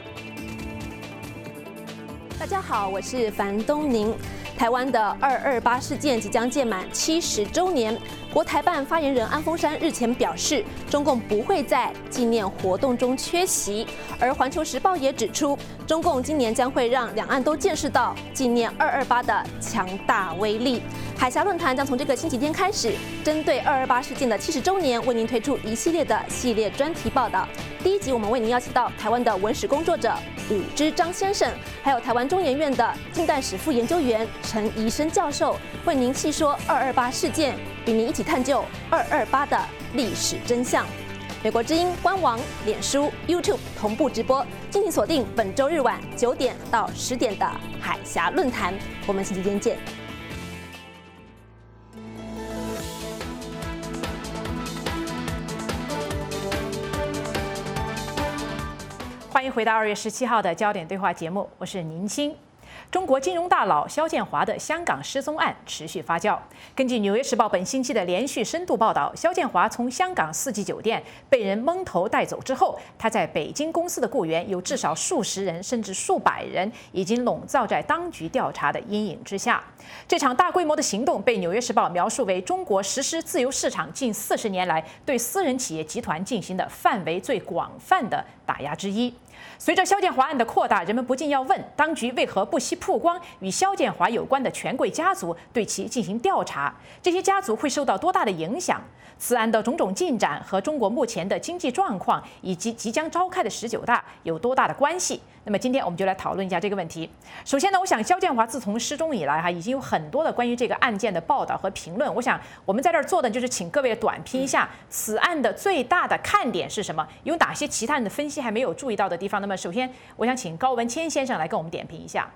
大家好，我是樊东宁。台湾的二二八事件即将届满七十周年，国台办发言人安峰山日前表示，中共不会在纪念活动中缺席。而《环球时报》也指出，中共今年将会让两岸都见识到纪念二二八的强大威力。海峡论坛将从这个星期天开始，针对二二八事件的七十周年，为您推出一系列的系列专题报道。第一集我们为您邀请到台湾的文史工作者武之张先生，还有台湾中研院的近代史副研究员陈怡生教授，为您细说二二八事件，与您一起探究二二八的历史真相。美国之音官网、脸书、YouTube 同步直播，敬请锁定本周日晚九点到十点的海峡论坛。我们星期天见。 欢迎回到二月十七号的焦点对话节目，我是宁欣。 中国金融大佬肖建华的香港失踪案持续发酵。根据《纽约时报》本星期的连续深度报道，肖建华从香港四季酒店被人蒙头带走之后，他在北京公司的雇员有至少数十人，甚至数百人，已经笼罩在当局调查的阴影之下。这场大规模的行动被《纽约时报》描述为中国实施自由市场近四十年来对私人企业集团进行的范围最广泛的打压之一。随着肖建华案的扩大，人们不禁要问：当局为何不惜曝光与肖建华有关的权贵家族，对其进行调查？这些家族会受到多大的影响？此案的种种进展和中国目前的经济状况以及即将召开的十九大有多大的关系？那么今天我们就来讨论一下这个问题。首先呢，我想肖建华自从失踪以来哈，已经有很多的关于这个案件的报道和评论。我想我们在这儿做的就是请各位短评一下此案的最大的看点是什么，有哪些其他人的分析还没有注意到的地方。那么首先，我想请高文谦先生来跟我们点评一下。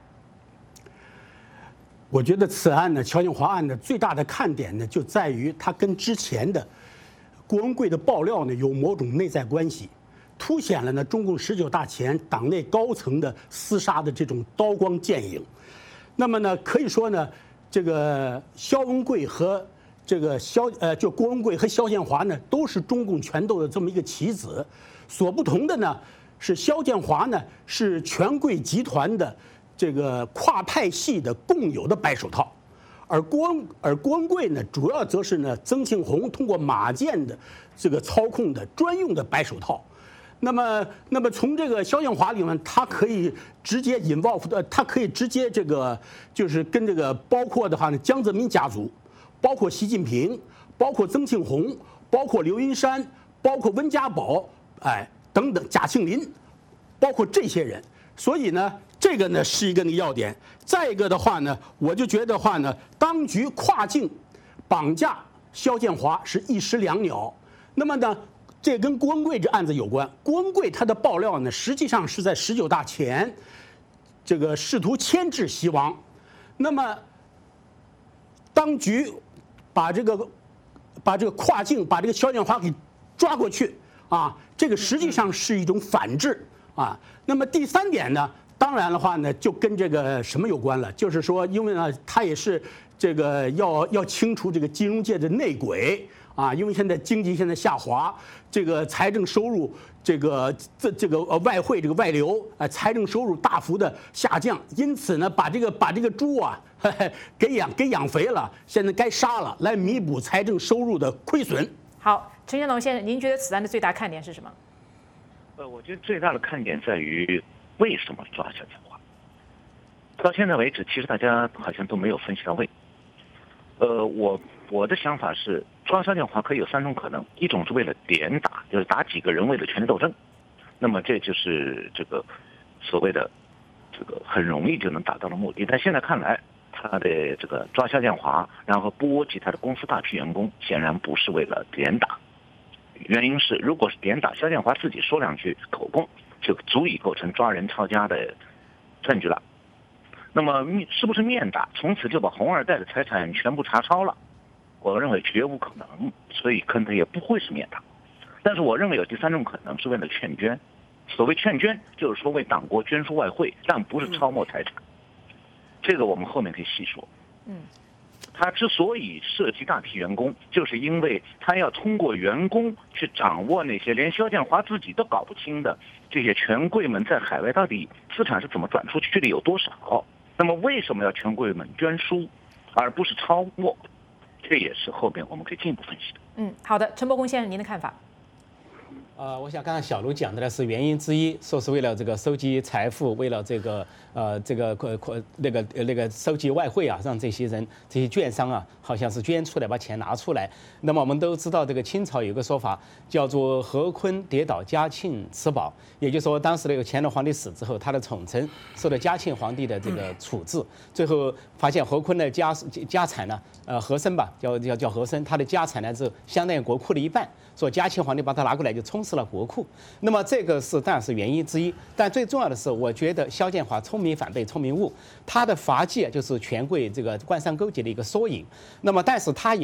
我觉得此案呢，肖建华案的最大的看点呢，就在于它跟之前的郭文贵的爆料呢有某种内在关系，凸显了呢中共十九大前党内高层的厮杀的这种刀光剑影。那么呢，可以说呢，这个肖文贵和这个肖呃，就郭文贵和肖建华呢，都是中共权斗的这么一个棋子。所不同的呢，是肖建华呢是权贵集团的这个跨派系的共有的白手套，而郭而郭文贵呢，主要则是呢曾庆红通过马建的这个操控的专用的白手套。那么，那么从这个肖建华里面，他可以直接引爆，呃，他可以直接这个就是跟这个包括的话呢，江泽民家族，包括习近平，包括曾庆红，包括刘云山，包括温家宝，哎等等，贾庆林，包括这些人。所以呢，这个呢是一个那个要点。再一个的话呢，我就觉得话呢，当局跨境绑架肖建华是一石两鸟。那么呢，这跟郭文贵这案子有关。郭文贵他的爆料呢，实际上是在十九大前，这个试图牵制习王。那么，当局把这个把这个跨境把这个肖建华给抓过去啊，这个实际上是一种反制啊。那么第三点呢，当然的话呢，就跟这个什么有关了，就是说，因为呢，他也是这个要要清除这个金融界的内鬼啊，因为现在经济现在下滑，这个财政收入这个这这个呃外汇这个外流啊，财政收入大幅的下降，因此呢，把这个把这个猪啊嘿嘿给养给养肥了，现在该杀了，来弥补财政收入的亏损。 好，陈先龙先生，您觉得此案的最大看点是什么？ 呃，我觉得最大的看点在于为什么抓肖建华。到现在为止，其实大家好像都没有分析到位。呃，我我的想法是，抓肖建华可以有三种可能：一种是为了点打，就是打几个人为了权力斗争，那么这就是这个所谓的这个很容易就能达到的目的。但现在看来，他的这个抓肖建华，然后波及他的公司大批员工，显然不是为了点打。原因是，如果是点打，肖建华自己说两句口供，就足以构成抓人抄家的证据了。那么是不是面打，从此就把红二代的财产全部查抄了？我认为绝无可能，所以可能也不会是面打。但是我认为有第三种可能，是为了劝捐。所谓劝捐，就是说为党国捐输外汇，但不是抄没财产。这个我们后面可以细说。 嗯。 他之所以涉及大批员工，就是因为他要通过员工去掌握那些连肖建华自己都搞不清的这些权贵们在海外到底资产是怎么转出去的有多少。那么为什么要权贵们捐输，而不是抄没？这也是后面我们可以进一步分析的。 嗯，好的，陈伯公先生，您的看法？ 呃，我想刚刚小卢讲的呢是原因之一，说是为了这个收集财富，为了这个呃这个呃那个那个收集外汇啊，让这些人这些券商啊，好像是捐出来把钱拿出来。那么我们都知道，这个清朝有个说法叫做和坤跌倒嘉庆吃饱，也就是说当时那个乾隆皇帝死之后，他的宠臣受到嘉庆皇帝的这个处置，最后发现和坤的家家产呢，呃和珅吧，叫叫叫和珅，他的家产呢是相当于国库的一半，说嘉庆皇帝把他拿过来就充。了国库，那么这个是当然是原因之一，但最重要的是，我觉得肖建华聪明反被聪明误，他的滑稽就是权贵这个官商勾结的一个缩影。那么，但是他也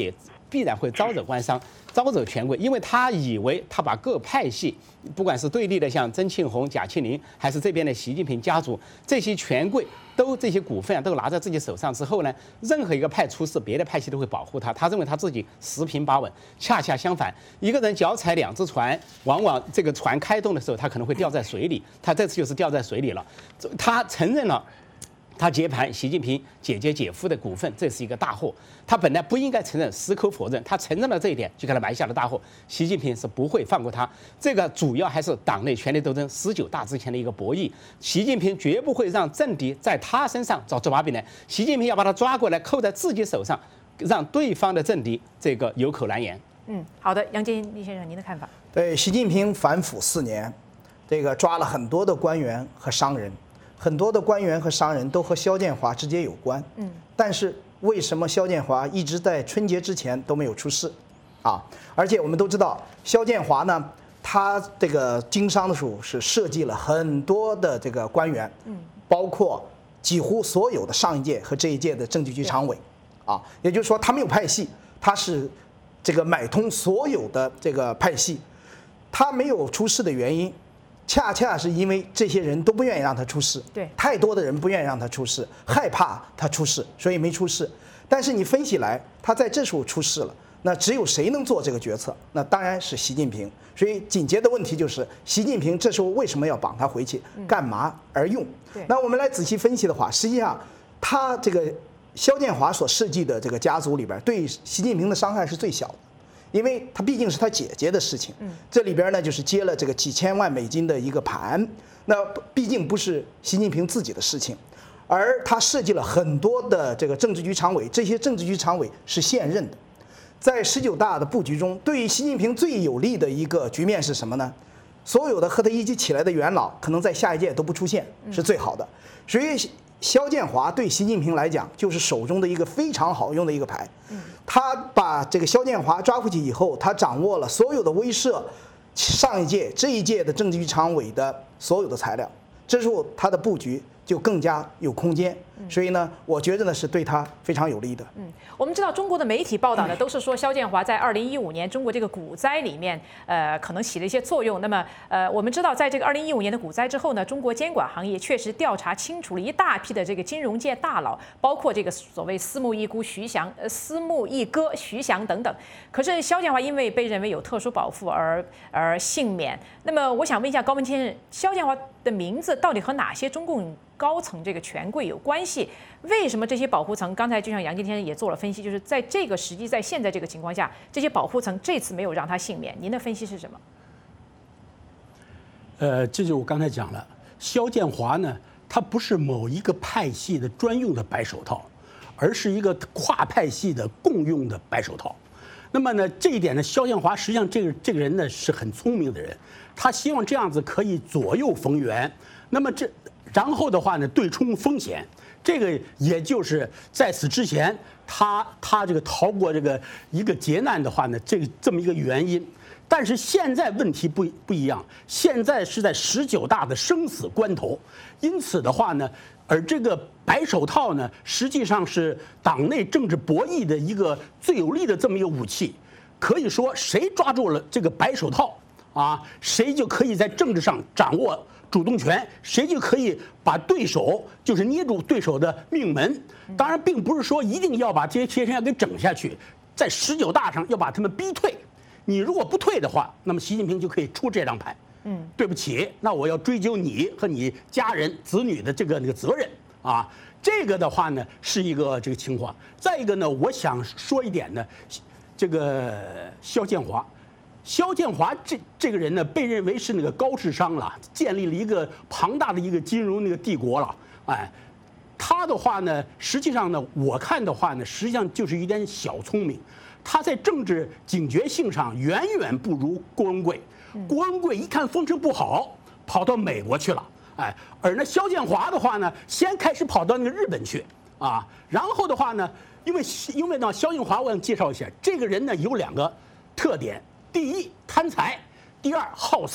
必然会招惹官商，招惹权贵，因为他以为他把各派系，不管是对立的像曾庆红、贾庆林，还是这边的习近平家族，这些权贵都这些股份都拿在自己手上之后呢，任何一个派出事，别的派系都会保护他，他认为他自己十平八稳。恰恰相反，一个人脚踩两只船，往往这个船开动的时候，他可能会掉在水里，他这次就是掉在水里了。他承认了他接盘习近平姐姐姐夫的股份，这是一个大祸。他本来不应该承认，矢口否认。他承认了这一点，就给他埋下了大祸。习近平是不会放过他。这个主要还是党内权力斗争十九大之前的一个博弈。习近平绝不会让政敌在他身上找抓把柄来。习近平要把他抓过来，扣在自己手上，让对方的政敌这个有口难言。 嗯，好的，杨建立先生，您的看法？ 对，习近平反腐四年，这个抓了很多的官员和商人。很多的官员和商人都和肖建华直接有关，嗯，但是为什么肖建华一直在春节之前都没有出事，啊？而且我们都知道，肖建华呢，他这个经商的时候是设计了很多的这个官员，嗯，包括几乎所有的上一届和这一届的政治局常委，啊，也就是说他没有派系，他是这个买通所有的这个派系，他没有出事的原因。恰恰是因为这些人都不愿意让他出事， 对， 太多的人不愿意让他出事，害怕他出事，所以没出事。但是你分析来，他在这时候出事了，那只有谁能做这个决策？那当然是习近平。所以紧接的问题就是，习近平这时候为什么要绑他回去？干嘛而用？那我们来仔细分析的话，实际上他这个肖建华所设计的这个家族里边，对习近平的伤害是最小的。因为他毕竟是他姐姐的事情，这里边呢就是接了这个几千万美金的一个盘，那毕竟不是习近平自己的事情，而他设计了很多的这个政治局常委，这些政治局常委是现任的，在十九大的布局中，对于习近平最有利的一个局面是什么呢？所有的和他一起起来的元老，可能在下一届都不出现，是最好的。所以肖建华对习近平来讲，就是手中的一个非常好用的一个牌。他把这个肖建华抓回去以后，他掌握了所有的威慑上一届、这一届的政治局常委的所有的材料，这时候他的布局就更加有空间。所以呢，我觉得呢是对他非常有利的。 嗯，我们知道中国的媒体报道呢，都是说肖建华在二零一五年中国这个股灾里面，呃，可能起了一些作用。那么，呃，我们知道，在这个二零一五年的股灾之后呢，中国监管行业确实调查清楚了一大批的这个金融界大佬，包括这个所谓私募一姑徐翔、呃，私募一哥徐翔等等。可是肖建华因为被认为有特殊保护而而幸免。那么，我想问一下高文先生，肖建华的名字到底和哪些中共高层这个权贵有关系？为什么这些保护层？刚才就像杨建先生也做了分析，就是在这个时机，在现在这个情况下，这些保护层这次没有让他幸免。您的分析是什么？ 呃，这就是我刚才讲了，肖建华呢，他不是某一个派系的专用的白手套，而是一个跨派系的共用的白手套。那么呢，这一点呢，肖建华实际上这个这个人呢是很聪明的人，他希望这样子可以左右逢源。那么这然后的话呢，对冲风险，这个也就是在此之前，他他这个逃过这个一个劫难的话呢，这个这么一个原因。但是现在问题不不一样，现在是在十九大的生死关头，因此的话呢，而这个白手套呢，实际上是党内政治博弈的一个最有力的这么一个武器。可以说，谁抓住了这个白手套啊，谁就可以在政治上掌握主动权，谁就可以把对手就是捏住对手的命门。当然，并不是说一定要把这些贴身要给整下去，在十九大上要把他们逼退。你如果不退的话，那么习近平就可以出这张牌。嗯，对不起，那我要追究你和你家人子女的这个那个责任啊。这个的话呢，是一个这个情况。再一个呢，我想说一点呢，这个肖建华。肖建华这这个人呢，被认为是那个高智商了，建立了一个庞大的一个金融那个帝国了。哎，他的话呢，实际上呢，我看的话呢，实际上就是一点小聪明。他在政治警觉性上远远不如郭文贵。郭文贵一看风声不好，跑到美国去了。哎，而那肖建华的话呢，先开始跑到那个日本去啊，然后的话呢，因为因为呢，肖建华我想介绍一下，这个人呢有两个特点。第一，贪财；第二，好色。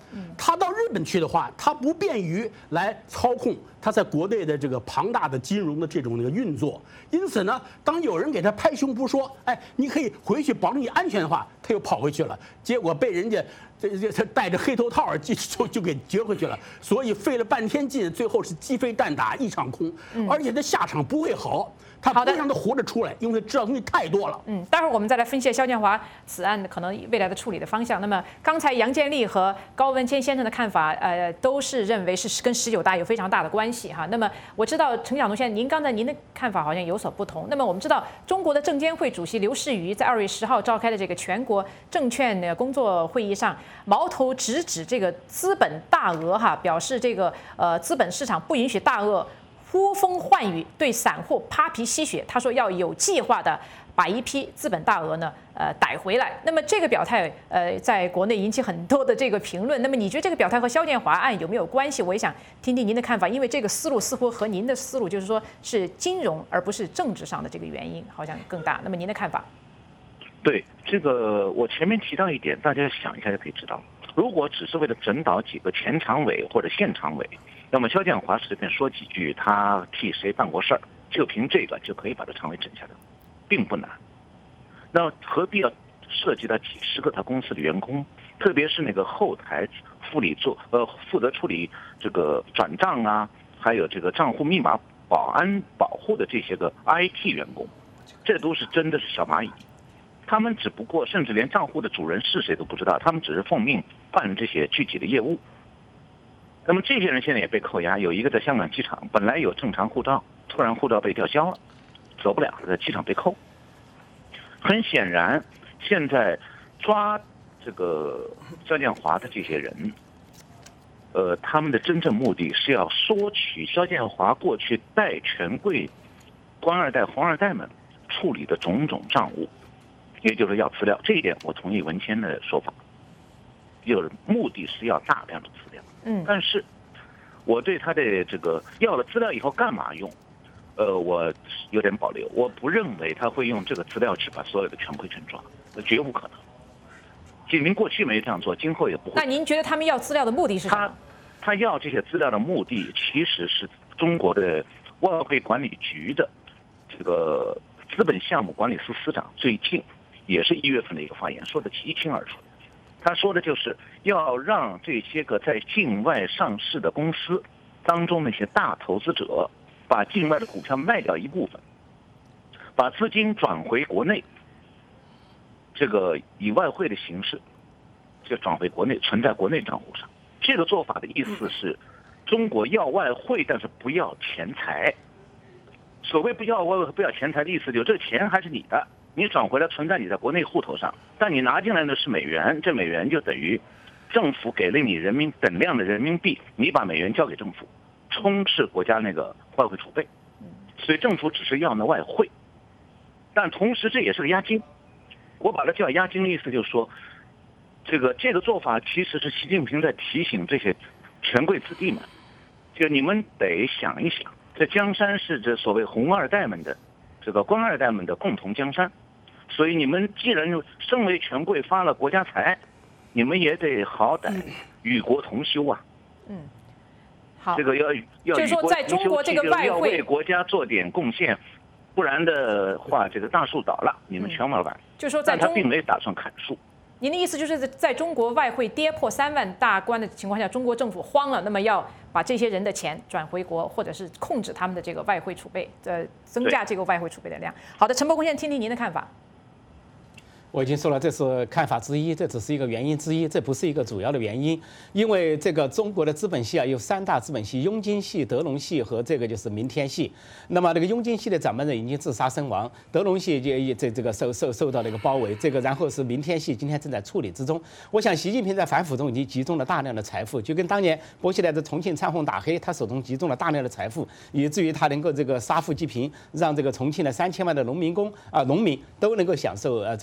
他到日本去的话，他不便于来操控他在国内的这个庞大的金融的这种那个运作。因此呢，当有人给他拍胸脯说：“哎，你可以回去保证你安全的话”，他又跑回去了，结果被人家这这这戴着黑头套就就就给撅回去了。所以费了半天劲，最后是鸡飞蛋打一场空，而且他下场不会好。他不会让他活着出来，因为知道东西太多了。 嗯，待会儿我们再来分析肖建华此案可能未来的处理的方向。那么刚才杨建立和高文谦先生的看法，呃，都是认为是跟十九大有非常大的关系哈。那么我知道陈晓东先生，您刚才您的看法好像有所不同。那么我们知道，中国的证监会主席刘士余在二月十号召开的这个全国证券的工作会议上，矛头直指这个资本大鳄哈，表示这个呃资本市场不允许大鳄呼风唤雨，对散户扒皮吸血。他说要有计划的把一批资本大鳄呢，呃，逮回来。那么这个表态，呃，在国内引起很多的这个评论。那么你觉得这个表态和肖建华案有没有关系？我也想听听您的看法，因为这个思路似乎和您的思路就是说是金融而不是政治上的这个原因，好像更大。那么您的看法？ 对这个，我前面提到一点，大家想一下就可以知道。如果只是为了整倒几个前常委或者现常委，那么肖建华随便说几句，他替谁办过事儿，就凭这个就可以把这常委整下来，并不难。那何必要涉及到几十个他公司的员工，特别是那个后台副理做呃负责处理这个转账啊，还有这个账户密码保安保护的这些个 I T 员工，这都是真的是小蚂蚁。他们只不过甚至连账户的主人是谁都不知道，他们只是奉命办这些具体的业务。那么这些人现在也被扣押，有一个在香港机场本来有正常护照，突然护照被吊销了，走不了，在机场被扣。很显然，现在抓这个肖建华的这些人，呃，他们的真正目的是要索取肖建华过去代权贵、官二代、红二代们处理的种种账务。也就是要资料，这一点我同意文谦的说法，就是目的是要大量的资料。 嗯， 但是我对他的这个要了资料以后干嘛用，呃，我有点保留。我不认为他会用这个资料去把所有的权贵全抓，绝不可能。纪明过去没这样做，今后也不会。 那您觉得他们要资料的目的是什么？ 他他要这些资料的目的，其实是中国的外汇管理局的这个资本项目管理司司长最近。也是一月份的一个发言，说的一清二楚。他说的就是要让这些个在境外上市的公司当中那些大投资者，把境外的股票卖掉一部分，把资金转回国内，这个以外汇的形式，就转回国内，存在国内账户上。这个做法的意思是，中国要外汇，但是不要钱财。所谓不要外汇、不要钱财的意思，就是这钱还是你的。你转回来存在你在国内户头上，但你拿进来的是美元，这美元就等于政府给了你人民等量的人民币，你把美元交给政府，充斥国家那个外汇储备，所以政府只是要那外汇，但同时这也是个押金。我把它叫押金的意思就是说，这个这个做法其实是习近平在提醒这些权贵子弟们，就你们得想一想，这江山是这所谓红二代们的，这个官二代们的共同江山。所以你们既然身为权贵发了国家财，你们也得好歹与国同修啊。 嗯，好， 这个要要就是说在中国这个外汇要为国家做点贡献，不然的话这个大树倒了，你们全玩完。 就是说在中， 但他并没打算砍树。 您的意思就是在中国外汇跌破三万大关的情况下，中国政府慌了，那么要把这些人的钱转回国，或者是控制他们的这个外汇储备，呃，增加这个外汇储备的量。好的，陈伯公，先听听您的看法。 我已经说了，这是看法之一，这只是一个原因之一，这不是一个主要的原因。因为这个中国的资本系啊，有三大资本系：雍金系、德隆系和这个就是明天系。那么这个雍金系的掌门人已经自杀身亡，德隆系就也这这个受受受到了一个包围。这个然后是明天系，今天正在处理之中。我想习近平在反腐中已经集中了大量的财富，就跟当年薄熙来的重庆参红打黑，他手中集中了大量的财富，以至于他能够这个杀富济贫，让这个重庆的三千万的农民工啊农民都能够享受呃这个呃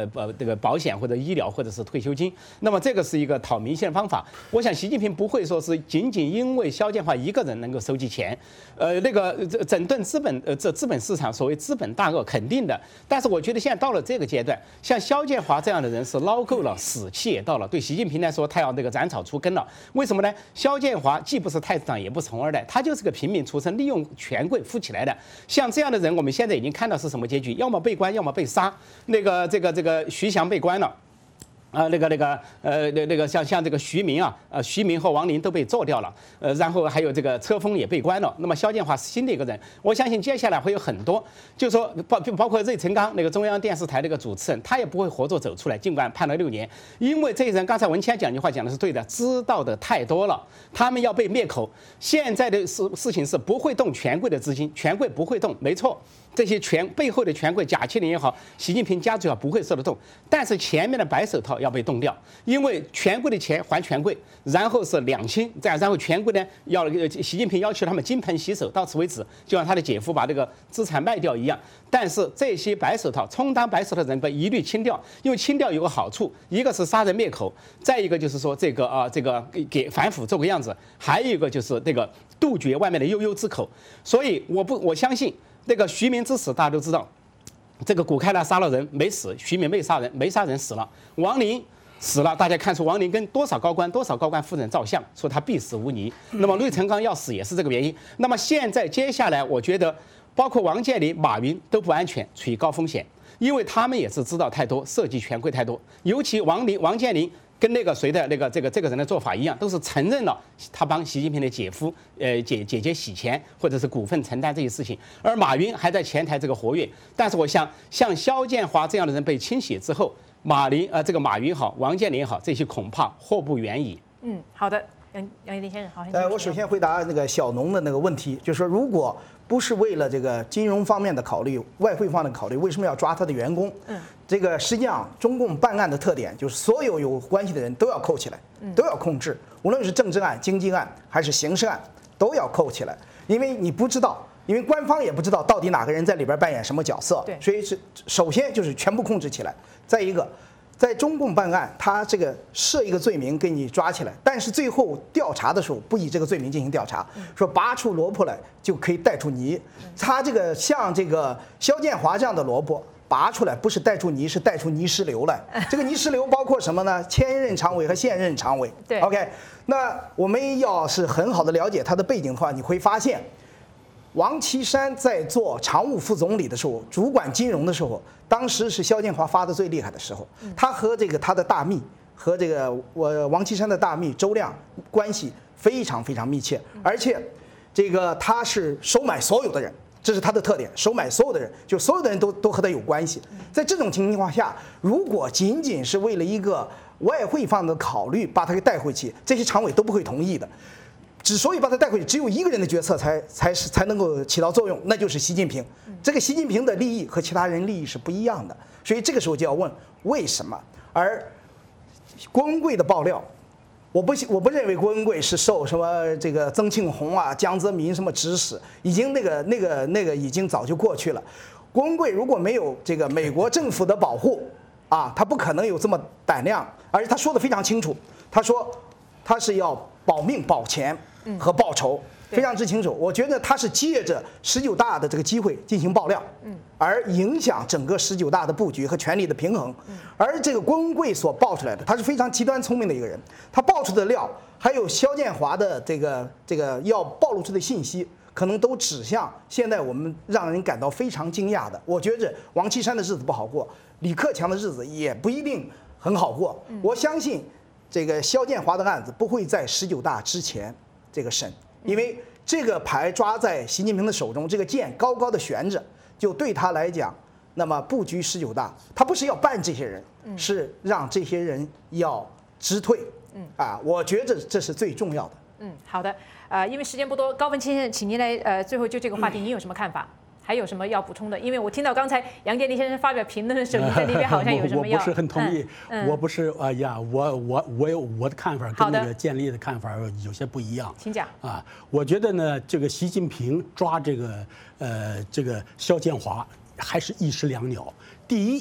个呃这个保险或者医疗或者是退休金。那么这个是一个讨民心的方法。我想习近平不会说是仅仅因为肖建华一个人能够收集钱，呃那个整顿资本呃这资本市场，所谓资本大鳄肯定的。但是我觉得现在到了这个阶段，像肖建华这样的人是捞够了，死气也到了。对习近平来说，他要那个斩草除根了。为什么呢？肖建华既不是太子党，也不是红二代，他就是个平民出身，利用权贵富起来的。像这样的人，我们现在已经看到是什么结局，要么被关，要么被杀。那个这个这个徐翔被关了。啊、呃，那个那个呃，那那个像像这个徐明啊，呃，徐明和王林都被做掉了，呃，然后还有这个车峰也被关了。那么肖建华是新的一个人，我相信接下来会有很多，就是说包包括芮成钢那个中央电视台那个主持人，他也不会活着走出来，尽管判了六年，因为这些人刚才文谦讲句话讲的是对的，知道的太多了，他们要被灭口。现在的事事情是不会动权贵的资金，权贵不会动，没错。这些权背后的权贵，贾庆林也好，习近平家族也好，不会受得动，但是前面的白手套要被动掉，因为权贵的钱还权贵，然后是两清，再然后权贵呢要习近平要求他们金盆洗手，到此为止，就像他的姐夫把这个资产卖掉一样。但是这些白手套充当白手套的人被一律清掉，因为清掉有个好处，一个是杀人灭口，再一个就是说这个啊这个给反腐做个样子，还有一个就是这个杜绝外面的悠悠之口。所以我不我相信。那个徐明之死，大家都知道，这个古开拉杀了人没死，徐明没杀人，没杀人死了。王林死了，大家看出王林跟多少高官、多少高官夫人照相，说他必死无疑。那么芮成钢要死也是这个原因。那么现在接下来，我觉得包括王健林、马云都不安全，处于高风险，因为他们也是知道太多，涉及权贵太多，尤其王林、王健林。跟那个谁的那个这个这个人的做法一样，都是承认了他帮习近平的姐夫呃姐姐姐洗钱或者是股份承担这些事情，而马云还在前台这个活跃。但是我想，像肖建华这样的人被清洗之后，马林呃这个马云好，王健林好，这些恐怕祸不远矣。 嗯，好的，杨杨一林先生好。 呃，我首先回答那个小农的那个问题，就是说如果不是为了这个金融方面的考虑、外汇方面的考虑，为什么要抓他的员工？嗯，这个实际上中共办案的特点就是所有有关系的人都要扣起来，都要控制，无论是政治案、经济案还是刑事案，都要扣起来，因为你不知道。因为官方也不知道到底哪个人在里边扮演什么角色，所以是首先就是全部控制起来。再一个，在中共办案，他这个设一个罪名给你抓起来，但是最后调查的时候不以这个罪名进行调查，说拔出萝卜来就可以带出泥。他这个像这个肖建华这样的萝卜拔出来，不是带出泥，是带出泥石流来。这个泥石流包括什么呢？前任常委和现任常委。 对 ，OK， 那我们要是很好的了解他的背景的话，你会发现。王岐山在做常务副总理的时候，主管金融的时候，当时是肖建华发的最厉害的时候。他和这个他的大秘和这个我王岐山的大秘周亮关系非常非常密切，而且这个他是收买所有的人，这是他的特点，收买所有的人，就所有的人都都和他有关系。在这种情况下，如果仅仅是为了一个外汇方的考虑把他给带回去，这些常委都不会同意的。之所以把他带回去，只有一个人的决策才才是才能够起到作用，那就是习近平。这个习近平的利益和其他人利益是不一样的，所以这个时候就要问为什么。而郭文贵的爆料，我不我不认为郭文贵是受什么这个曾庆红啊、江泽民什么指使，已经那个那个那个已经早就过去了。郭文贵如果没有这个美国政府的保护啊，他不可能有这么胆量，而且他说的非常清楚，他说他是要保命保钱。和报仇非常之清楚，我觉得他是借着十九大的这个机会进行爆料，而影响整个十九大的布局和权力的平衡。而这个郭文贵所爆出来的，他是非常极端聪明的一个人，他爆出的料，还有肖建华的这个这个要暴露出的信息，可能都指向现在我们让人感到非常惊讶的。我觉着王岐山的日子不好过，李克强的日子也不一定很好过。我相信这个肖建华的案子不会在十九大之前。这个审，因为这个牌抓在习近平的手中，这个剑高高的悬着，就对他来讲，那么布局十九大，他不是要办这些人，是让这些人要知退。嗯啊，我觉得这是最重要的。 嗯，好的，呃，因为时间不多，高文谦先生，请您来，呃，最后就这个话题，您有什么看法？还有什么要补充的？因为我听到刚才杨建林先生发表评论的时候，你在那边好像有什么要…… 我不是很同意， 嗯嗯、 我不是，哎呀，我我我有我的看法跟那个建立的看法有些不一样。 请讲。 啊，我觉得呢，这个习近平抓这个呃这个肖建华还是一石两鸟。第一，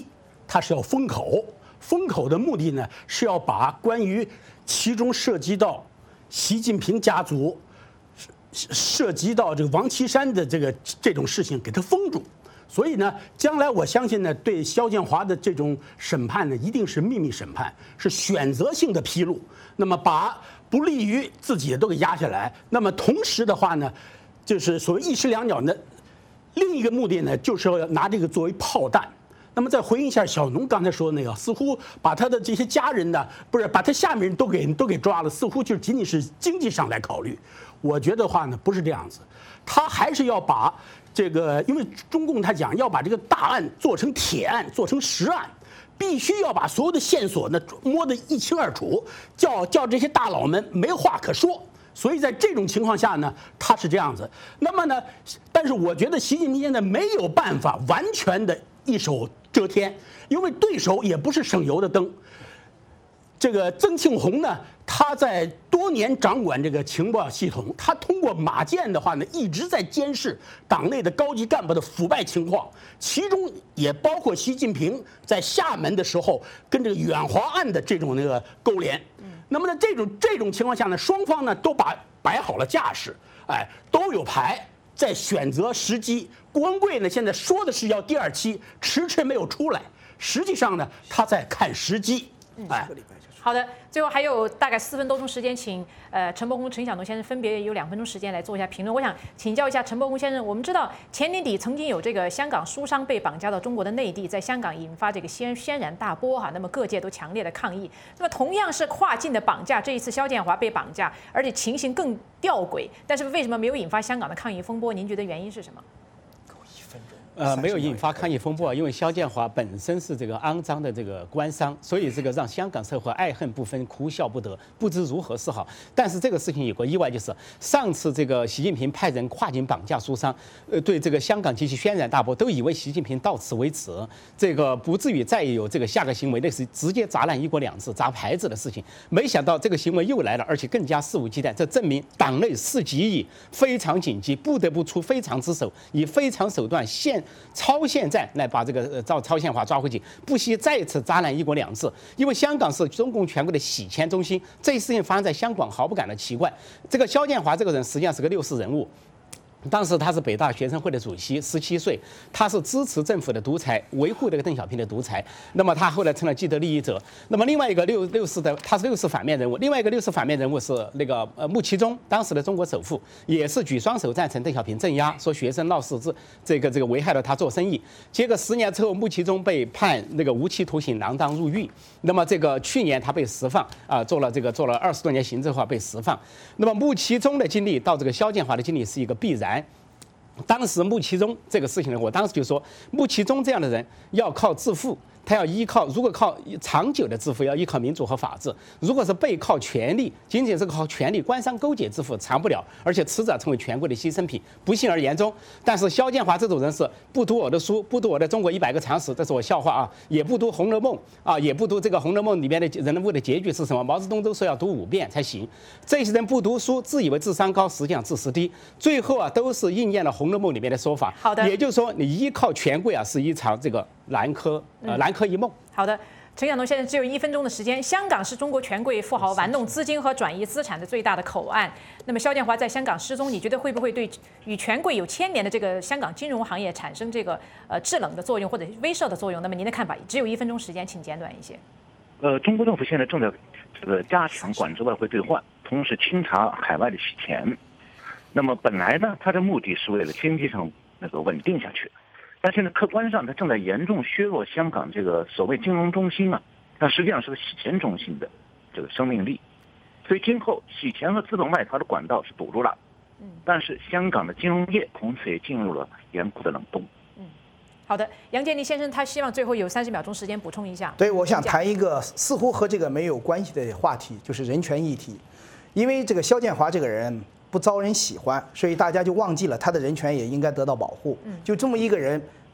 它是要封口，封口的目的呢是要把关于其中涉及到习近平家族、涉及到这个王岐山的这个这种事情给它封住。所以呢，将来我相信呢，对肖建华的这种审判呢，一定是秘密审判，是选择性的披露。那么把不利于自己的都给压下来。那么同时的话呢，就是所谓一石两鸟呢，另一个目的呢，就是要拿这个作为炮弹。那么再回应一下小农刚才说的那个，似乎把他的这些家人呢，不是把他下面人都给都给抓了，似乎就仅仅是经济上来考虑。我觉得话呢，不是这样子，他还是要把这个，因为中共他讲要把这个大案做成铁案，做成实案。必须要把所有的线索呢摸得一清二楚，叫叫这些大佬们没话可说。所以在这种情况下呢，他是这样子。那么呢，但是我觉得习近平现在没有办法完全的一手遮天，因为对手也不是省油的灯。这个曾庆红呢，他在多年掌管这个情报系统，他通过马建的话呢，一直在监视党内的高级干部的腐败情况，其中也包括习近平在厦门的时候跟这个远华案的这种那个勾连。那么呢，这种这种情况下呢，双方呢都把摆好了架势，哎，都有牌，在选择时机。郭文贵呢，现在说的是要第二期，迟迟没有出来，实际上呢，他在看时机，哎。 好的，最后还有大概四分多钟时间，请呃陈伯宏、陈晓农先生分别有两分钟时间来做一下评论。我想请教一下陈伯宏先生，我们知道前年底曾经有这个香港书商被绑架到中国的内地，在香港引发这个轩轩然大波哈，那么各界都强烈的抗议。那么同样是跨境的绑架，这一次肖建华被绑架，而且情形更吊诡，但是为什么没有引发香港的抗议风波？您觉得原因是什么？ 呃，没有引发抗议风波，因为肖建华本身是这个肮脏的这个官商，所以这个让香港社会爱恨不分，哭笑不得，不知如何是好。但是这个事情有个意外，就是上次这个习近平派人跨境绑架书商，呃，对这个香港激起轩然大波，都以为习近平到此为止，这个不至于再有这个下个行为，类似直接砸烂一国两制、砸牌子的事情。没想到这个行为又来了，而且更加肆无忌惮，这证明党内士急矣，非常紧急，不得不出非常之手，以非常手段现。超限战来把这个赵超宪华抓回去，不惜再次砸烂一国两制。因为香港是中共全国的洗钱中心，这一事情发生在香港毫不感到奇怪。这个肖建华这个人实际上是个六四人物。当时他是北大学生会的主席，十七岁，他是支持政府的独裁，维护这个邓小平的独裁。那么他后来成了既得利益者。那么另外一个六六四的，他是六四反面人物。另外一个六四反面人物是那个呃穆其中，当时的中国首富，也是举双手赞成邓小平镇压，说学生闹事这这个这个危害了他做生意。结果十年之后，穆其中被判那个无期徒刑，锒铛入狱。那么这个去年他被释放啊，做了这个做了二十多年刑之后被释放。那么穆其中的经历到这个肖建华的经历是一个必然。当时穆其中这个事情呢，我当时就说，穆其中这样的人要靠致富，他要依靠，如果靠长久的致富，要依靠民主和法治；如果是背靠权力，仅仅是靠权力官商勾结致富，长不了，而且迟早成为权贵的牺牲品，不幸而言中。但是肖建华这种人是不读我的书，不读我的《中国一百个常识》，这是我笑话啊，也不读《红楼梦》啊，也不读这个《红楼梦》里面的人物的结局是什么，毛泽东都说要读五遍才行。这些人不读书，自以为智商高，实际上智识低，最后啊都是应验了《红楼梦》里面的说法。 好的， 也就是说，你依靠权贵啊，是一场这个南柯呃南柯一梦。 好的，陈晓农先生只有一分钟的时间。香港是中国权贵富豪玩弄资金和转移资产的最大的口岸。那么肖建华在香港失踪，你觉得会不会对与权贵有牵连的这个香港金融行业产生这个呃制冷的作用或者威慑的作用？那么您的看法？只有一分钟时间，请简短一些。 呃，中国政府现在正在这个加强管制外汇兑换，同时清查海外的洗钱。那么本来呢，它的目的是为了经济上那个稳定下去。但现在客观上，它正在严重削弱香港这个所谓金融中心啊，它实际上是个洗钱中心的这个生命力。所以今后洗钱和资本外逃的管道是堵住了，但是香港的金融业从此也进入了严酷的冷冻。 嗯，好的，杨建立先生他希望最后有三十秒钟时间补充一下。 对，我想谈一个似乎和这个没有关系的话题，就是人权议题。因为这个肖建华这个人不招人喜欢，所以大家就忘记了他的人权也应该得到保护。就这么一个人，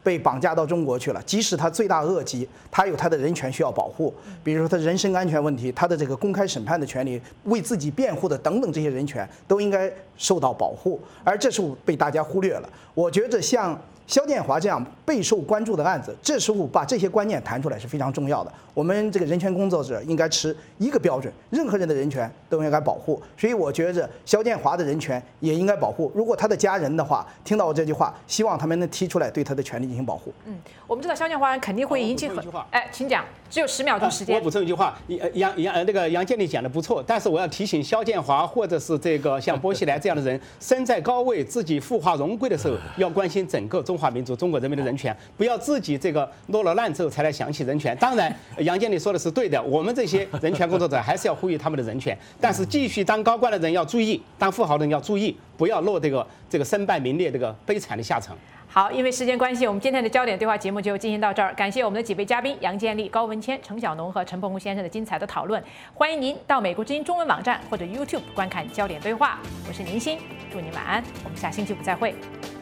被绑架到中国去了，即使他罪大恶极，他有他的人权需要保护，比如说他人身安全问题，他的这个公开审判的权利，为自己辩护的等等这些人权都应该受到保护，而这是被大家忽略了。我觉得像肖建华这样备受关注的案子，这时候把这些观念谈出来是非常重要的。我们这个人权工作者应该持一个标准，任何人的人权都应该保护。所以我觉着肖建华的人权也应该保护。如果他的家人的话听到我这句话，希望他们能提出来对他的权利进行保护。 嗯，我们知道肖建华肯定会引起很……哎，请讲，只有十秒钟时间。 我补充一句话，杨杨呃那个杨建立讲的不错，但是我要提醒肖建华或者是这个像薄熙来这样的人，身在高位自己富华荣归的时候，要关心整个中华民族、中国人民的人权，不要自己这个落了难之后才来想起人权。当然，杨建立说的是对的，我们这些人权工作者还是要呼吁他们的人权，但是继续当高官的人要注意，当富豪的人要注意，不要落这个这个身败名裂这个悲惨的下场。 好，因为时间关系，我们今天的焦点对话节目就进行到这儿。感谢我们的几位嘉宾杨建立、高文谦、程晓农和陈鹏宏先生的精彩的讨论。欢迎您到美国之音中文网站或者 YouTube 观看焦点对话。我是宁鑫，祝您晚安，我们下星期五再会。